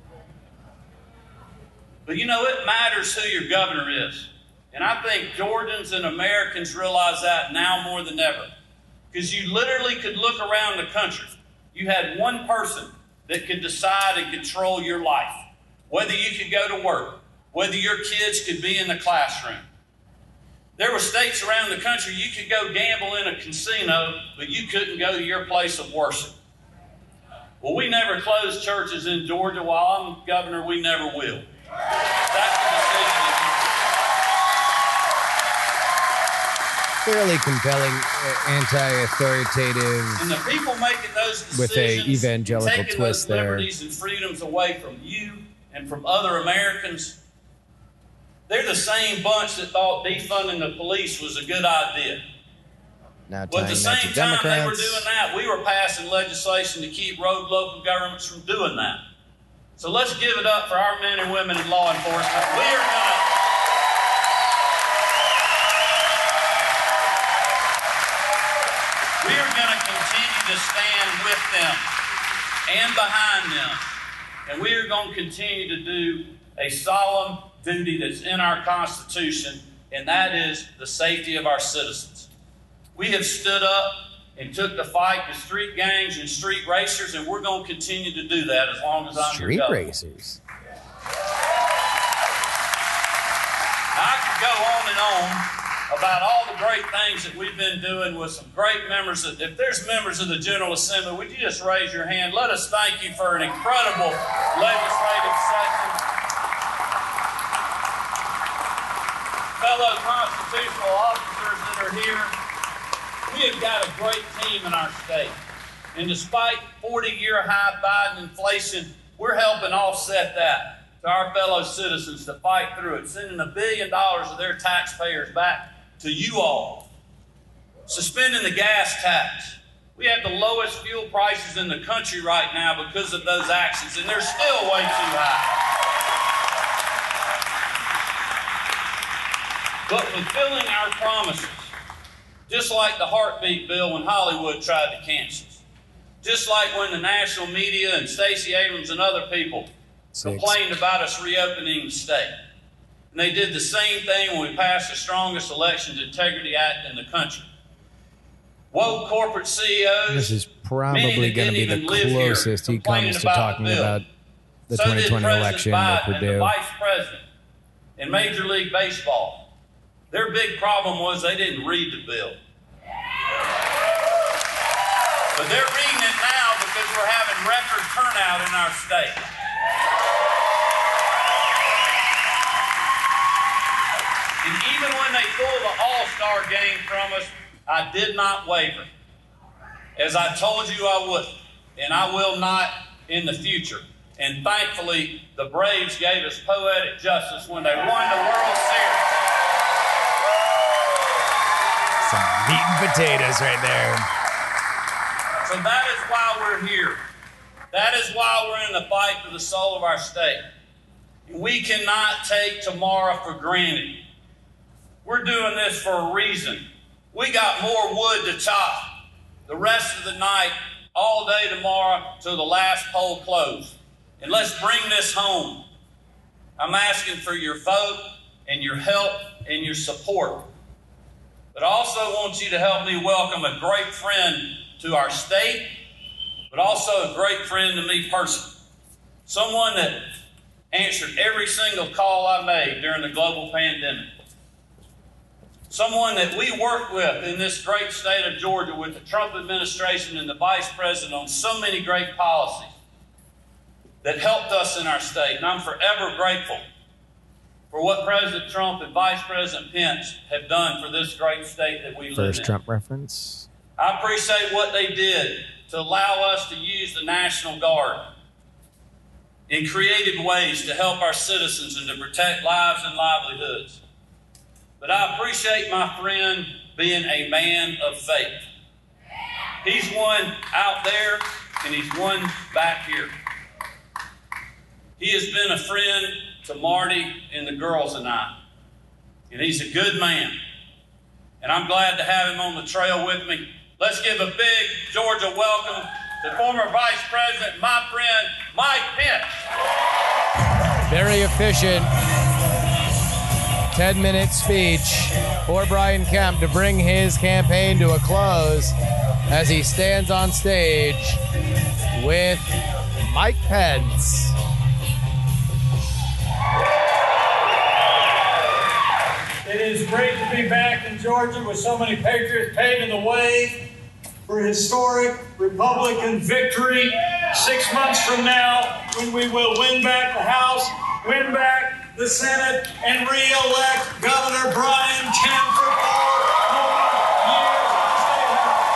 But you know, it matters who your governor is. And I think Georgians and Americans realize that now more than ever. Because you literally could look around the country. You had one person that could decide and control your life. Whether you could go to work, whether your kids could be in the classroom. There were states around the country you could go gamble in a casino, but you couldn't go to your place of worship. Well, we never close churches in Georgia. While I'm governor, we never will. That's the decision that Fairly compelling, anti-authoritative. And the people making those decisions, with a evangelical taking twist those there. liberties and freedoms away from you and from other Americans, they're the same bunch that thought defunding the police was a good idea. Now But at the same time they were Democrats. doing that, we were passing legislation to keep rogue local governments from doing that. So let's give it up for our men and women in law enforcement. We are going to continue to stand with them and behind them. And we are going to continue to do a solemn duty that's in our Constitution, and that is the safety of our citizens. We have stood up and took the fight to street gangs and street racers, and we're going to continue to do that as long as I'm Street your governor. racers. I could go on and on about all the great things that we've been doing with some great members. If there's members of the General Assembly, would you just raise your hand? Let us thank you for an incredible legislative session. Fellow constitutional officers that are here, we have got a great team in our state. And despite 40-year high Biden inflation, we're helping offset that to our fellow citizens to fight through it, sending $1 billion of their taxpayers back to you all. Suspending the gas tax. We have the lowest fuel prices in the country right now because of those actions, and they're still way too high. But fulfilling our promises, just like the heartbeat bill when Hollywood tried to cancel us, just like when the national media and Stacey Abrams and other people complained about us reopening the state. And they did the same thing when we passed the strongest Elections Integrity Act in the country. Woke corporate CEOs. This is probably going to be the closest he comes to talking about the 2020 election at And the Purdue. Vice President in Major League Baseball. Their big problem was they didn't read the bill. But they're reading it now because we're having record turnout in our state. And even when they pulled the All-Star game from us, I did not waver. As I told you I would, and I will not in the future. And thankfully, the Braves gave us poetic justice when they won the World Series. Some meat and potatoes right there. So that is why we're here. That is why we're in the fight for the soul of our state. We cannot take tomorrow for granted. We're doing this for a reason. We got more wood to chop the rest of the night, all day tomorrow, till the last poll closed. And let's bring this home. I'm asking for your vote and your help and your support. But I also want you to help me welcome a great friend to our state, but also a great friend to me personally. Someone that answered every single call I made during the global pandemic. Someone that we worked with in this great state of Georgia with the Trump administration and the vice president on so many great policies that helped us in our state. And I'm forever grateful for what President Trump and Vice President Pence have done for this great state that we live in. First Trump reference. I appreciate what they did to allow us to use the National Guard in creative ways to help our citizens and to protect lives and livelihoods. But I appreciate my friend being a man of faith. He's one out there and he's one back here. He has been a friend to Marty and the girls and I. And he's a good man. And I'm glad to have him on the trail with me. Let's give a big Georgia welcome to former Vice President, my friend, Mike Pence. Very efficient 10-minute speech for Brian Kemp to bring his campaign to a close as he stands on stage with Mike Pence. It is great to be back in Georgia with so many patriots paving the way for historic Republican victory 6 months from now, when we will win back the House, win back the Senate, and re-elect Governor Brian Kemp for 4 more years in the State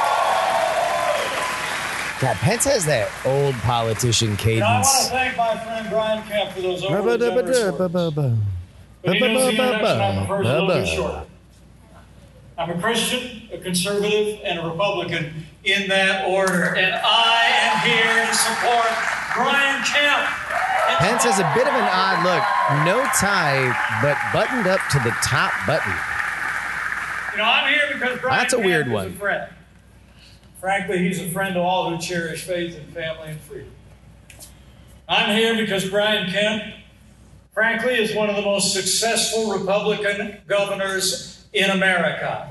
House. God, Pence has that old politician cadence. I want to thank my friend Brian Kemp for those overly generous words. But he knows the introduction I prefer is a little bit shorter. I'm a Christian, a conservative, and a Republican in that order. And I am here to support Brian Kemp. Pence has a bit of an odd look. No tie, but buttoned up to the top button. You know, I'm here because Brian That's a Kemp weird is one. a friend. Frankly, he's a friend to all who cherish faith in family and freedom. I'm here because Brian Kemp, frankly, is one of the most successful Republican governors in America.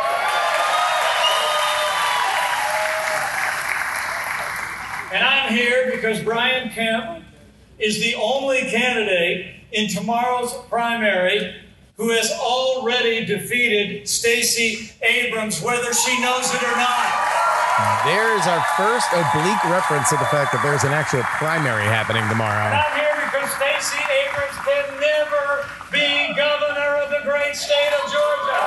And I'm here because Brian Kemp is the only candidate in tomorrow's primary who has already defeated Stacey Abrams, whether she knows it or not. There's our first oblique reference to the fact that there's an actual primary happening tomorrow. And I'm here because Stacey Abrams can never be governor of the great state of Georgia.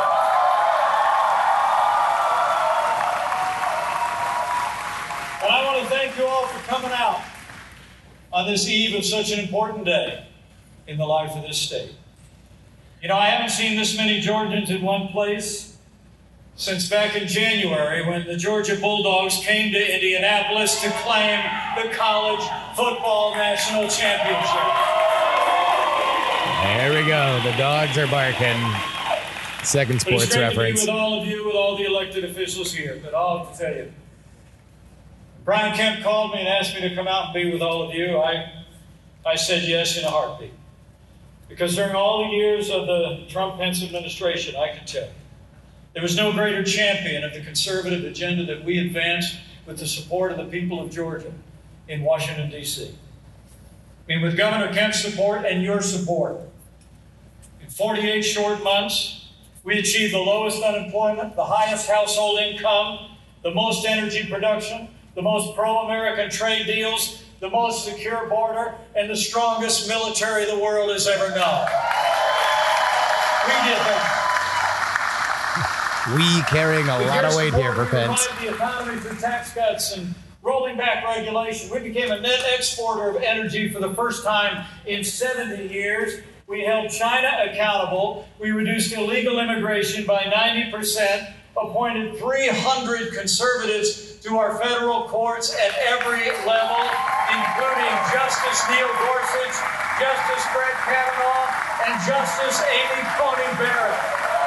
And I want to thank you all for coming out on this eve of such an important day in the life of this state. You know, I haven't seen this many Georgians in one place since back in January when the Georgia Bulldogs came to Indianapolis to claim the college football national championship. There we go. The dogs are barking. Second But it's sports great reference. to be with all of you, with all the elected officials here. But I'll have to tell you, Brian Kemp called me and asked me to come out and be with all of you. I said yes in a heartbeat. Because during all the years of the Trump-Pence administration, I can tell you, there was no greater champion of the conservative agenda that we advanced with the support of the people of Georgia in Washington, D.C. I mean, with Governor Kemp's support and your support, in 48 short months, we achieved the lowest unemployment, the highest household income, the most energy production, the most pro-American trade deals, the most secure border, and the strongest military the world has ever known. We did that. We carrying a lot of weight here for Pence. The economy through tax cuts and rolling back regulation. We became a net exporter of energy for the first time in 70 years. We held China accountable. We reduced illegal immigration by 90%, appointed 300 conservatives to our federal courts at every level, including Justice Neil Gorsuch, Justice Brett Kavanaugh, and Justice Amy Coney Barrett.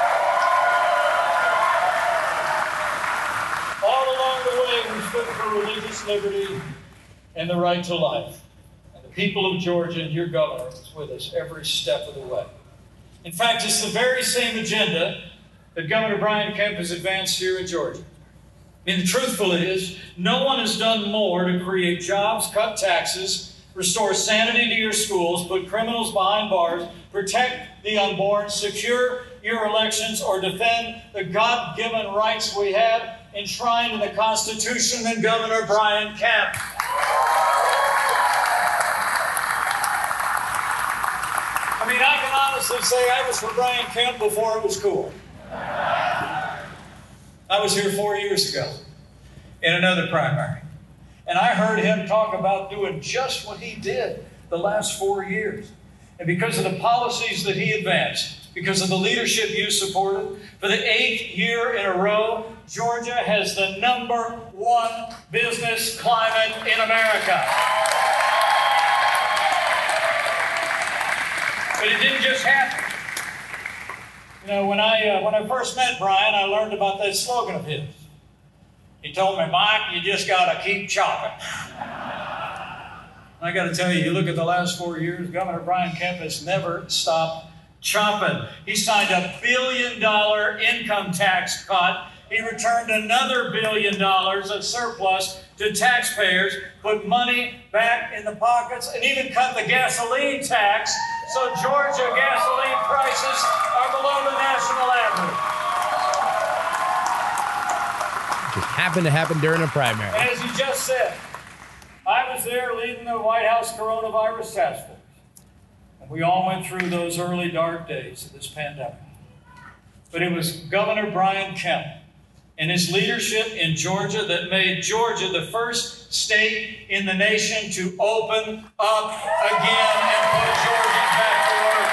All along the way, we stood for religious liberty and the right to life. And the people of Georgia and your governor was with us every step of the way. In fact, it's the very same agenda that Governor Brian Kemp has advanced here in Georgia. I mean, the truthful is, no one has done more to create jobs, cut taxes, restore sanity to your schools, put criminals behind bars, protect the unborn, secure your elections, or defend the God-given rights we have enshrined in the Constitution than Governor Brian Kemp. I mean, I can honestly say I was for Brian Kemp before it was cool. I was here 4 years ago in another primary, and I heard him talk about doing just what he did the last 4 years. And because of the policies that he advanced, because of the leadership you supported, for the 8th year in a row, Georgia has the #1 business climate in America. But it didn't just happen. You know, when I first met Brian, I learned about that slogan of his. He told me, Mike, you just got to keep chopping. I got to tell you, you look at the last 4 years, Governor Brian Kemp has never stopped chopping. He signed a $1 billion income tax cut. He returned another $1 billion of surplus to taxpayers, put money back in the pockets, and even cut the gasoline tax so Georgia gasoline prices are below the national average. Just happened to happen during a primary. And as you just said, I was was there leading the White House coronavirus task force. And we all went through those early dark days of this pandemic. But it was Governor Brian Kemp and his leadership in Georgia that made Georgia the first state in the nation to open up again and put Georgians back to work.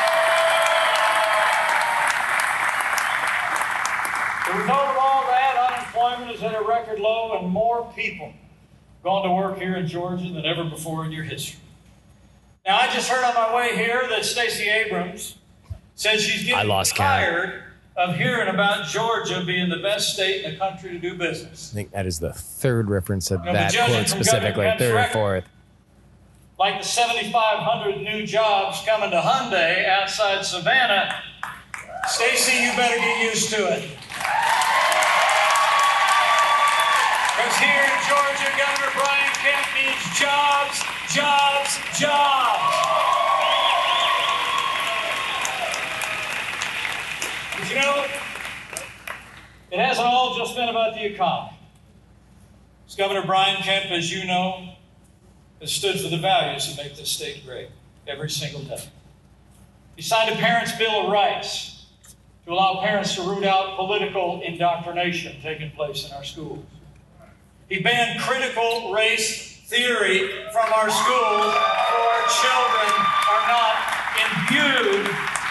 The result of all that, unemployment is at a record low and more people gone to work here in Georgia than ever before in your history. Now, I just heard on my way here that Stacey Abrams said she's getting tired of hearing about Georgia being the best state in the country to do business. I think that is the third reference of that quote specifically, third or fourth. Like the 7,500 new jobs coming to Hyundai outside Savannah, Stacey, you better get used to it. Because here in Georgia, Governor Brian Kemp needs jobs, jobs, jobs. But you know, it hasn't all just been about the economy. As Governor Brian Kemp, as you know, has stood for the values that make this state great every single day. He signed a Parents' Bill of Rights to allow parents to root out political indoctrination taking place in our schools. He banned critical race theory from our schools so our children are not imbued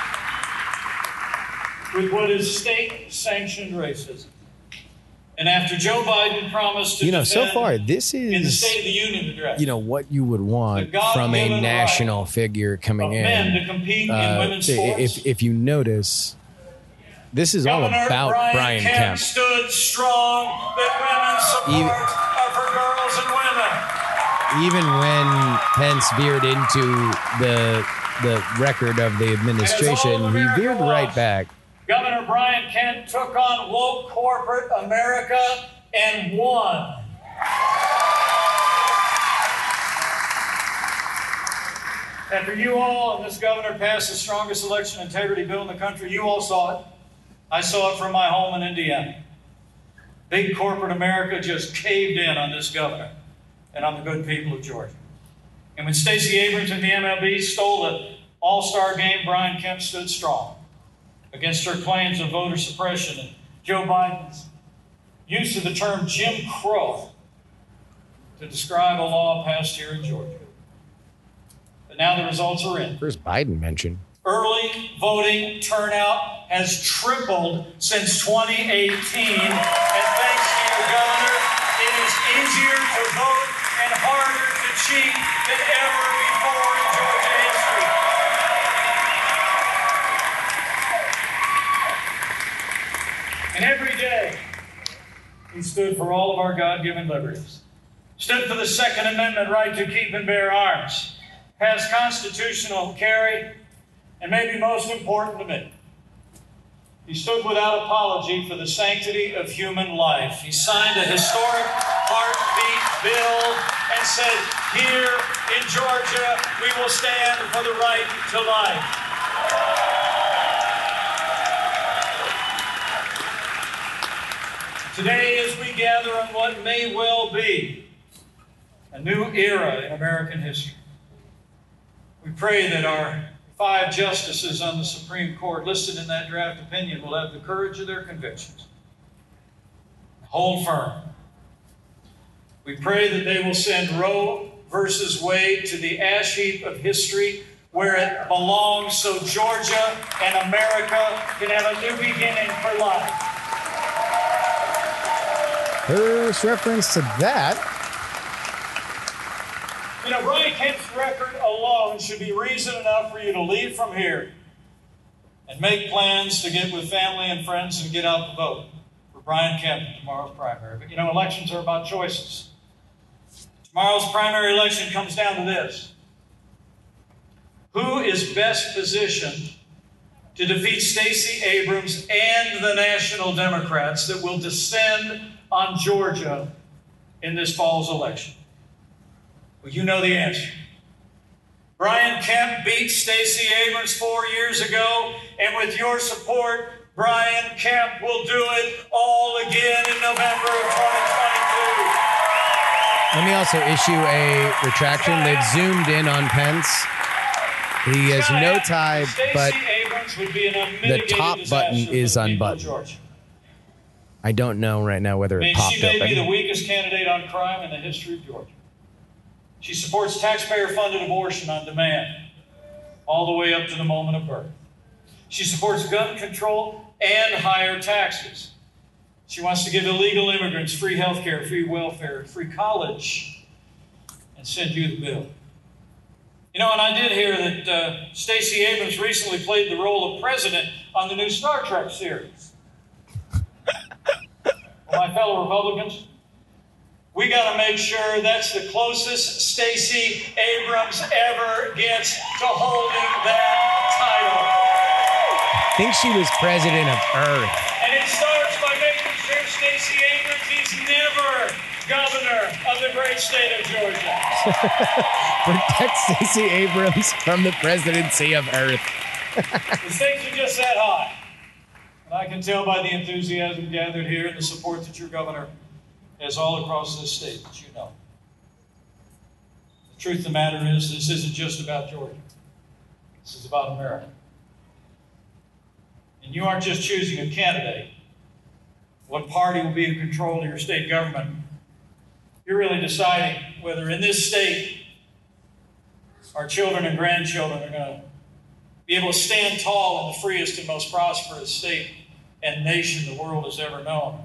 with what is state-sanctioned racism. And after Joe Biden promised to defend, so far, this is in the State of the Union address, what you would want from a national figure coming in. Men to compete in women's sports. If you notice, this is all about Brian Kemp. Stood strong that women's support are for girls and women. Even when Pence veered into the record of the administration, he veered right back. Governor Brian Kemp took on woke corporate America and won. After you all and this governor passed the strongest election integrity bill in the country, you all saw it. I saw it from my home in Indiana. Big corporate America just caved in on this governor and on the good people of Georgia. And when Stacey Abrams and the MLB stole the All-Star game, Brian Kemp stood strong against her claims of voter suppression and Joe Biden's use of the term Jim Crow to describe a law passed here in Georgia. But now the results are in. Where's Biden mentioned? Early voting turnout has tripled since 2018. And thanks to you, Governor, it is easier to vote and harder to cheat than ever before in Georgia history. And every day, he stood for all of our God-given liberties. Stood for the Second Amendment right to keep and bear arms. Has constitutional carry. And maybe most important to me, he stood without apology for the sanctity of human life. He signed a historic heartbeat bill and said, here in Georgia, we will stand for the right to life. Today, as we gather on what may well be a new era in American history, we pray that our 5 justices on the Supreme Court listed in that draft opinion will have the courage of their convictions. Hold firm. We pray that they will send Roe versus Wade to the ash heap of history where it belongs so Georgia and America can have a new beginning for life. First reference to that. You know, Brian Kemp's record alone should be reason enough for you to leave from here and make plans to get with family and friends and get out the vote for Brian Kemp in tomorrow's primary. But you know, elections are about choices. Tomorrow's primary election comes down to this. Who is best positioned to defeat Stacey Abrams and the National Democrats that will descend on Georgia in this fall's election? Well, you know the answer. Brian Kemp beat Stacey Abrams 4 years ago, and with your support, Brian Kemp will do it all again in November of 2022. Let me also issue a retraction. They've zoomed in on Pence. He has no tie, but the top button is unbuttoned. I don't know right now whether it popped she may open. be the weakest candidate on crime in the history of Georgia. She supports taxpayer-funded abortion on demand, all the way up to the moment of birth. She supports gun control and higher taxes. She wants to give illegal immigrants free health care, free welfare, free college, and send you the bill. You know, and I did hear that Stacey Abrams recently played the role of president on the new Star Trek series. Well, my fellow Republicans, we got to make sure that's the closest Stacey Abrams ever gets to holding that title. I think she was president of Earth. And it starts by making sure Stacey Abrams is never governor of the great state of Georgia. Protect Stacey Abrams from the presidency of Earth. The stakes are just that high. And I can tell by the enthusiasm gathered here and the support that your governor has all across this state that you know. The truth of the matter is, this isn't just about Georgia. This is about America. And you aren't just choosing a candidate, what party will be in control of your state government. You're really deciding whether in this state our children and grandchildren are going to be able to stand tall in the freest and most prosperous state and nation the world has ever known,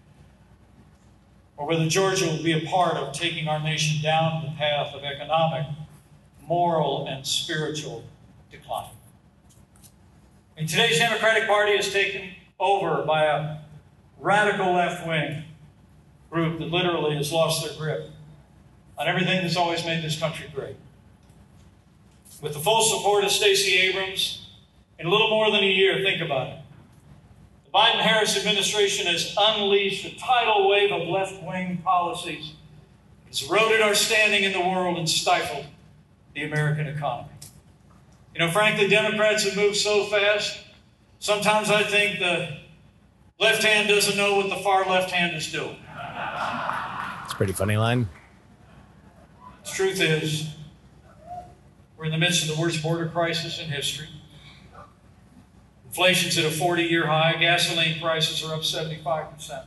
or whether Georgia will be a part of taking our nation down the path of economic, moral, and spiritual decline. And today's Democratic Party is taken over by a radical left-wing group that literally has lost their grip on everything that's always made this country great. With the full support of Stacey Abrams, in a little more than a year, think about it, the Biden-Harris administration has unleashed a tidal wave of left-wing policies. It's eroded our standing in the world and stifled the American economy. You know, frankly, Democrats have moved so fast, sometimes I think the left hand doesn't know what the far left hand is doing. It's a pretty funny line. The truth is, we're in the midst of the worst border crisis in history. Inflation's at a 40-year high. Gasoline prices are up 75%.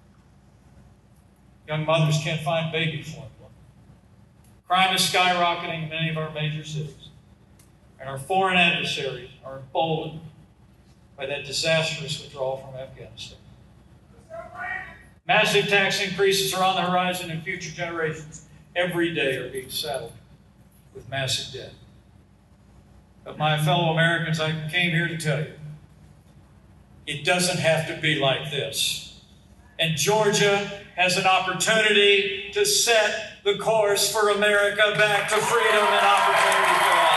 Young mothers can't find baby formula. Crime is skyrocketing in many of our major cities. And our foreign adversaries are emboldened by that disastrous withdrawal from Afghanistan. Massive tax increases are on the horizon, and future generations every day are being saddled with massive debt. But my fellow Americans, I came here to tell you, it doesn't have to be like this. And Georgia has an opportunity to set the course for America back to freedom and opportunity for all.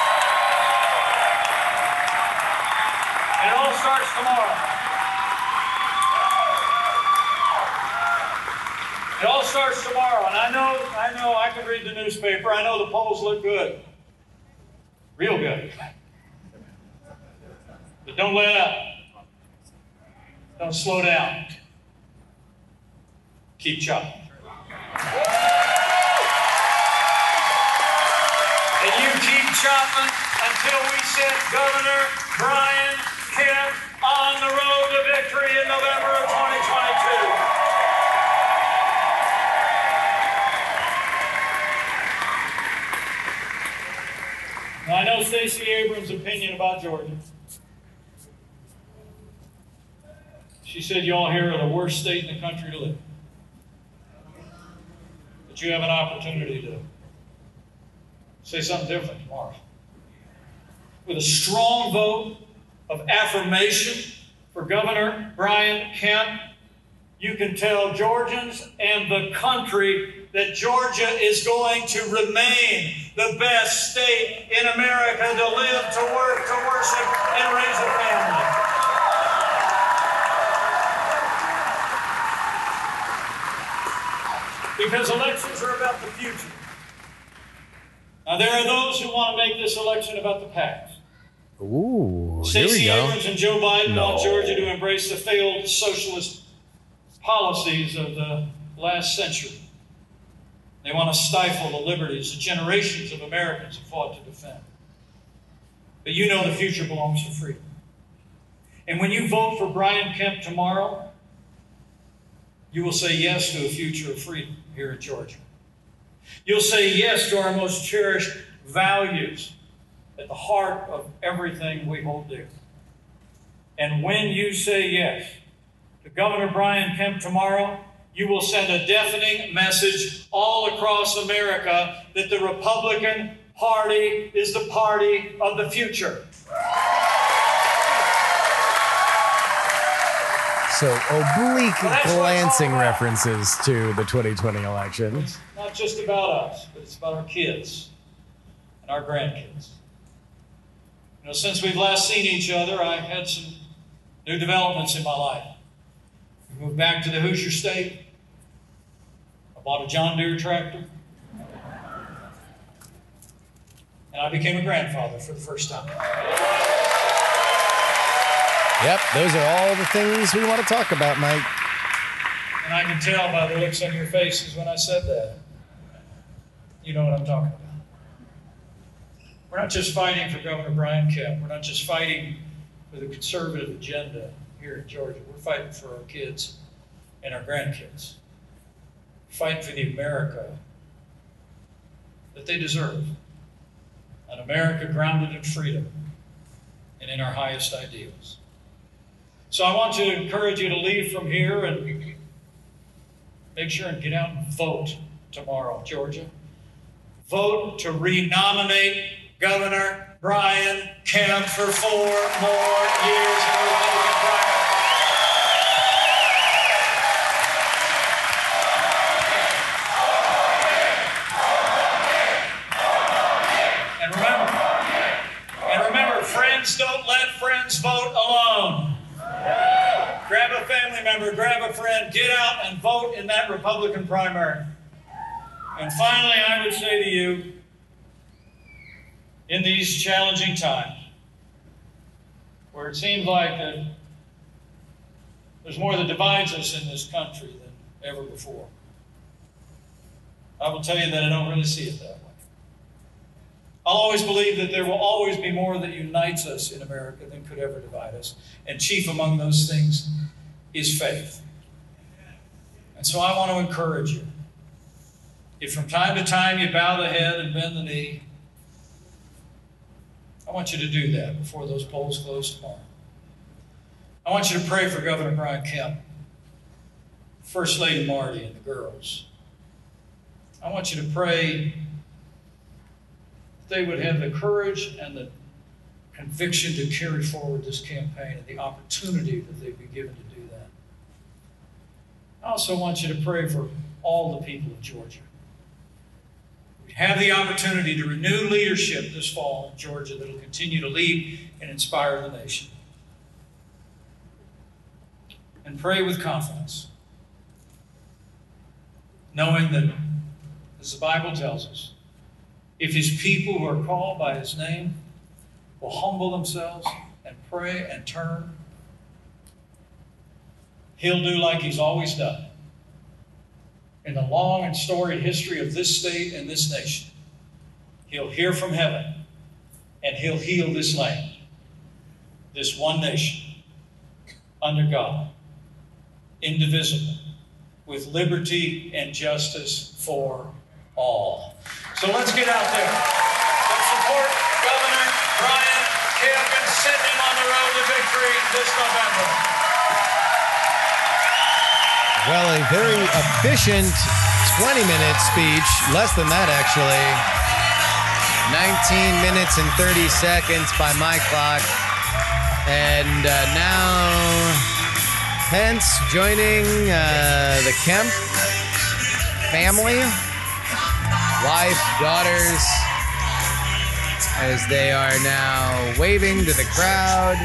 And it all starts tomorrow. It all starts tomorrow. And I know I can read the newspaper. I know the polls look good. Real good. But don't let up. Don't slow down. Keep chopping. And you keep chopping until we set Governor Brian Kemp on the road to victory in November of 2022. Now, I know Stacey Abrams' opinion about Georgia. She said y'all here are the worst state in the country to live. But you have an opportunity to say something different tomorrow. With a strong vote of affirmation for Governor Brian Kemp, you can tell Georgians and the country that Georgia is going to remain the best state in America to live, to work, to worship, and raise a family. Because elections are about the future. Now, there are those who want to make this election about the past. Ooh, Stacey Abrams and Joe Biden want Georgia to embrace the failed socialist policies of the last century. They want to stifle the liberties that generations of Americans have fought to defend. But you know the future belongs to freedom. And when you vote for Brian Kemp tomorrow, you will say yes to a future of freedom here in Georgia. You'll say yes to our most cherished values at the heart of everything we hold dear. And when you say yes to Governor Brian Kemp tomorrow, you will send a deafening message all across America that the Republican Party is the party of the future. So oblique glancing references to the 2020 election. It's not just about us, but it's about our kids and our grandkids. You know, since we've last seen each other, I've had some new developments in my life. We moved back to the Hoosier State. I bought a John Deere tractor. And I became a grandfather for the first time. Yep, those are all the things we want to talk about, Mike. And I can tell by the looks on your faces when I said that. You know what I'm talking about. We're not just fighting for Governor Brian Kemp. We're not just fighting for the conservative agenda here in Georgia. We're fighting for our kids and our grandkids. Fighting for the America that they deserve. An America grounded in freedom and in our highest ideals. So I want to encourage you to leave from here and make sure and get out and vote tomorrow, Georgia. Vote to renominate Governor Brian Kemp for 4 more years in the Republican primary. And remember, friends don't let friends vote alone. Grab a family member, grab a friend, get out and vote in that Republican primary. And finally, I would say to you, in these challenging times, where it seems like that there's more that divides us in this country than ever before, I will tell you that I don't really see it that way. I'll always believe that there will always be more that unites us in America than could ever divide us. And chief among those things is faith. And so I want to encourage you. If from time to time you bow the head and bend the knee, I want you to do that before those polls close tomorrow. I want you to pray for Governor Brian Kemp, First Lady Marty, and the girls. I want you to pray they would have the courage and the conviction to carry forward this campaign and the opportunity that they'd be given to do that. I also want you to pray for all the people of Georgia. We have the opportunity to renew leadership this fall in Georgia that will continue to lead and inspire the nation. And pray with confidence, knowing that, as the Bible tells us, if his people who are called by his name will humble themselves and pray and turn, he'll do like he's always done. In the long and storied history of this state and this nation, he'll hear from heaven and he'll heal this land, this one nation, under God, indivisible, with liberty and justice for all. So let's get out there. Let's support Governor Brian Kemp and send him on the road to victory this November. Well, a very efficient 20-minute speech, less than that actually. 19 minutes and 30 seconds by my clock. And now Pence joining the Kemp family, wife, daughters, as they are now waving to the crowd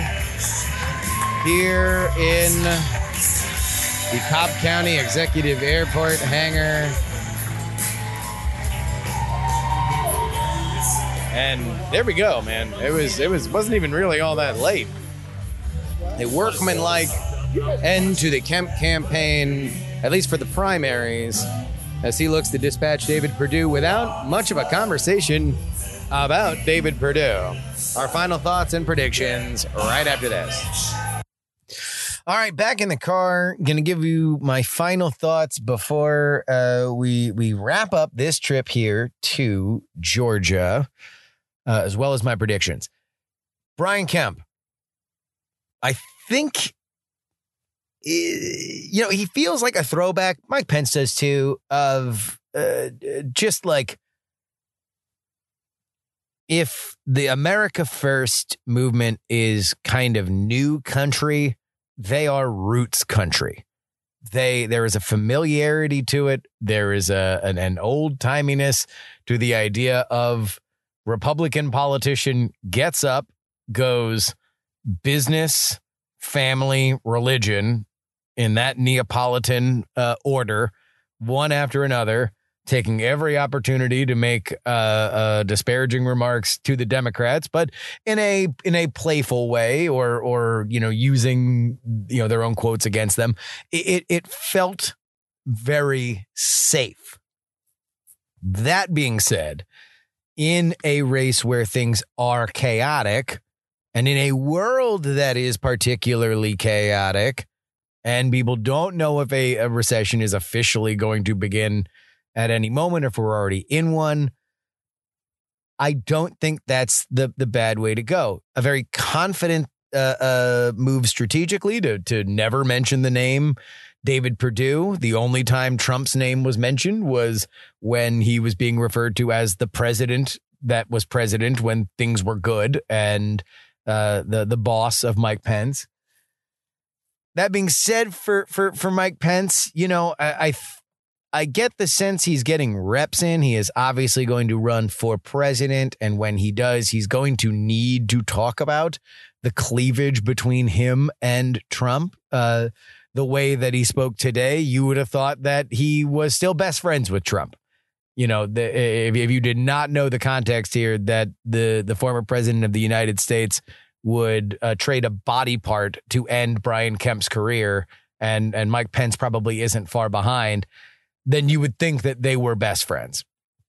here in the Cobb County Executive Airport hangar. And there we go, man. It wasn't even really all that late. A workmanlike end to the Kemp campaign, at least for the primaries. as he looks to dispatch David Perdue without much of a conversation about David Perdue. Our final thoughts and predictions right after this. All right, back in the car. Going to give you my final thoughts before we wrap up this trip here to Georgia, as well as my predictions. Brian Kemp, I think, he feels like a throwback. Mike Pence does too, of just like, if the America First movement is kind of new country, they are roots country. There is a familiarity to it. There is an old timiness to the idea of Republican politician gets up, goes business, family, religion in that Neapolitan order, one after another, taking every opportunity to make disparaging remarks to the Democrats, but in a playful way, or using their own quotes against them. It felt very safe. That being said, in a race where things are chaotic, and in a world that is particularly chaotic, and people don't know if a recession is officially going to begin at any moment, if we're already in one, I don't think that's the bad way to go. A very confident move strategically to never mention the name David Perdue. The only time Trump's name was mentioned was when he was being referred to as the president that was president when things were good, and the boss of Mike Pence. That being said, for Mike Pence, I get the sense he's getting reps in. He is obviously going to run for president. And when he does, he's going to need to talk about the cleavage between him and Trump. The way that he spoke today, you would have thought that he was still best friends with Trump. If you did not know the context here, that the former president of the United States would trade a body part to end Brian Kemp's career, and Mike Pence probably isn't far behind, then you would think that they were best friends.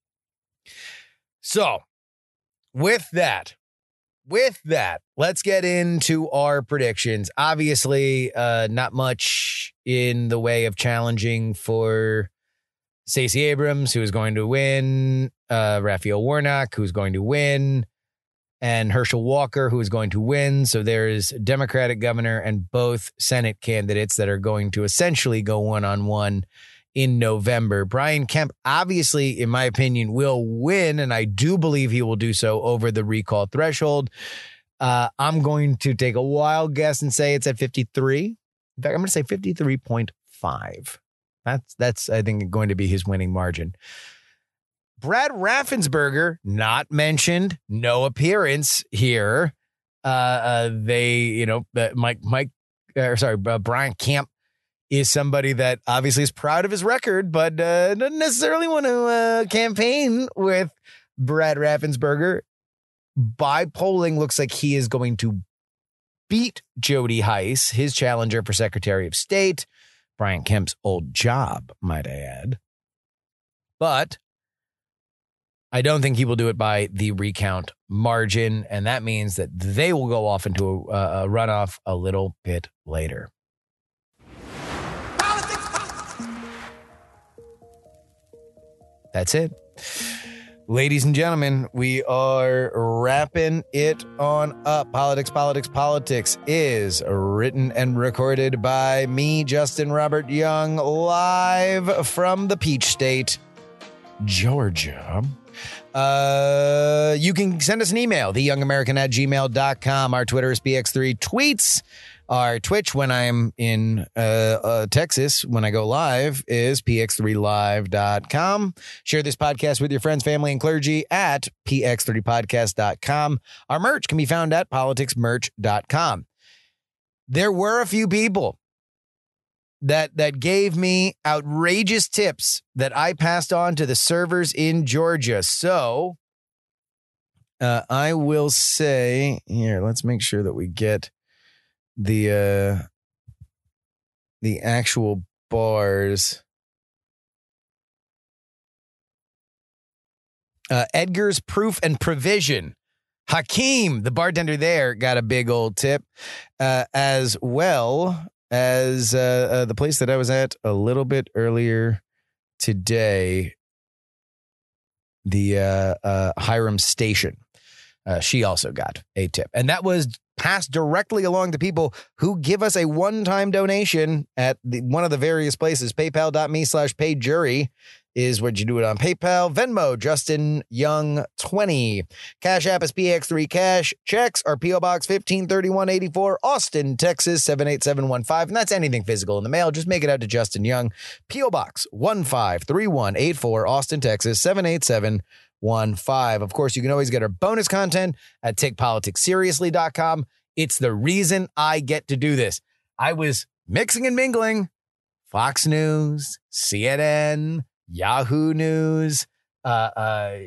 So with that, let's get into our predictions. Obviously, not much in the way of challenging for Stacey Abrams, who is going to win, Raphael Warnock, who's going to win, and Herschel Walker, who is going to win. So there's Democratic governor and both Senate candidates that are going to essentially go one-on-one in November. Brian Kemp, obviously, in my opinion, will win, and I do believe he will do so over the recall threshold. I'm going to take a wild guess and say it's at 53. In fact, I'm going to say 53.5. That's I think going to be his winning margin. Brad Raffensperger, not mentioned, no appearance here. Brian Kemp is somebody that obviously is proud of his record, but doesn't necessarily want to campaign with Brad Raffensperger. By polling, looks like he is going to beat Jody Hice, his challenger for Secretary of State, Brian Kemp's old job, might I add. But I don't think he will do it by the recount margin, and that means that they will go off into a runoff a little bit later. That's it. Ladies and gentlemen, we are wrapping it on up. Politics is written and recorded by me, Justin Robert Young, live from the Peach State, Georgia. You can send us an email, theyoungamerican@gmail.com. Our Twitter is PX3 Tweets. Our Twitch, when I'm in Texas, when I go live, is px3live.com. Share this podcast with your friends, family, and clergy at px3podcast.com. Our merch can be found at politicsmerch.com. There were a few people that gave me outrageous tips that I passed on to the servers in Georgia. So I will say, here, let's make sure that we get the actual bars. Edgar's Proof and Provision. Hakeem, the bartender there, got a big old tip, as well as the place that I was at a little bit earlier today, the Hiram Station. She also got a tip. And that was passed directly along to people who give us a one-time donation at one of the various places. PayPal.me/PaidJury is what you do it on. PayPal, Venmo, Justin Young 20. Cash App is PX3 Cash. Checks are P.O. Box 153184, Austin, Texas 78715. And that's anything physical in the mail. Just make it out to Justin Young. P.O. Box 153184, Austin, Texas 78715. Of course, you can always get our bonus content at TakePoliticsSeriously.com. It's the reason I get to do this. I was mixing and mingling Fox News, CNN, Yahoo News. I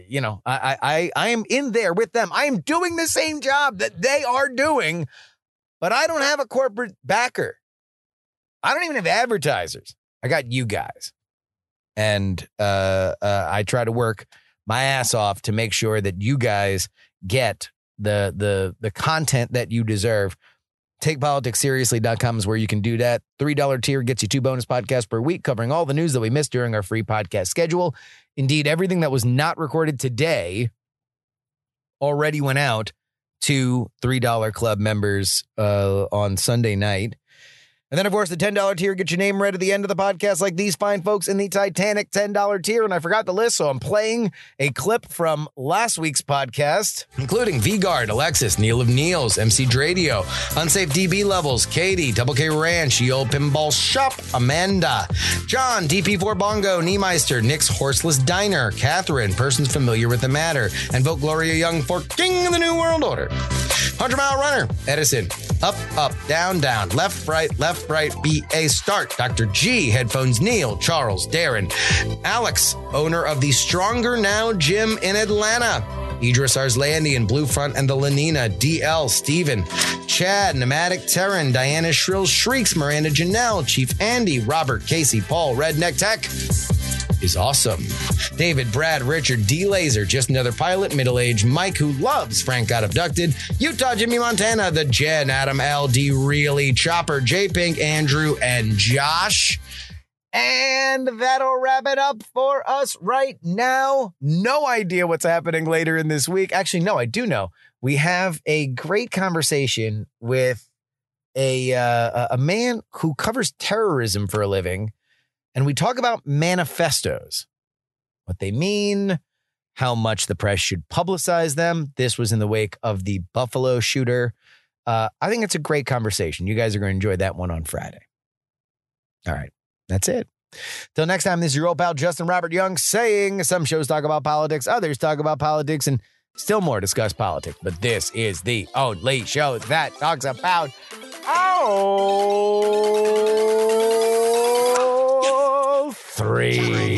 am in there with them. I am doing the same job that they are doing, but I don't have a corporate backer. I don't even have advertisers. I got you guys. And I try to work my ass off to make sure that you guys get the content that you deserve. TakePoliticsSeriously.com is where you can do that. $3 tier gets you 2 bonus podcasts per week covering all the news that we missed during our free podcast schedule. Indeed, everything that was not recorded today already went out to $3 club members on Sunday night. And then, of course, the $10 tier gets your name read at the end of the podcast like these fine folks in the Titanic $10 tier. And I forgot the list, so I'm playing a clip from last week's podcast, including V-Guard, Alexis, Neil of Neils, MC Dradio, Unsafe DB Levels, Katie, Double K Ranch, Ye Old Pinball Shop, Amanda, John, DP4 Bongo, Niemeister, Nick's Horseless Diner, Catherine, persons familiar with the matter, and vote Gloria Young for King of the New World Order. 100 Mile Runner, Edison, up, up, down, down, left, right, BA Start, Dr. G, Headphones Neil, Charles, Darren, Alex, owner of the Stronger Now Gym in Atlanta, Idris Arslandian, Blue Front and the Lenina, DL, Steven, Chad, Pneumatic Terran, Diana Shrill Shrieks, Miranda Janelle, Chief Andy, Robert, Casey, Paul, Redneck Tech is awesome. David, Brad, Richard, D. Laser, Just Another Pilot, Middle-Aged Mike, who loves Frank Got Abducted, Utah, Jimmy Montana, The Jen, Adam, LD, Really, Chopper, J. Pink, Andrew, and Josh. And that'll wrap it up for us right now. No idea what's happening later in this week. Actually, no, I do know. We have a great conversation with a man who covers terrorism for a living. And we talk about manifestos, what they mean, how much the press should publicize them. This was in the wake of the Buffalo shooter. I think it's a great conversation. You guys are going to enjoy that one on Friday. All right, that's it. Till next time, this is your old pal Justin Robert Young saying some shows talk about politics, others talk about politics, and still more discuss politics. But this is the only show that talks about three.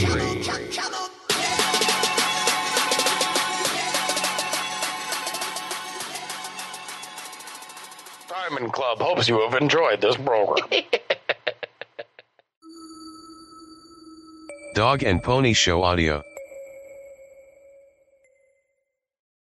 Diamond Club hopes you have enjoyed this program. Dog and Pony Show audio.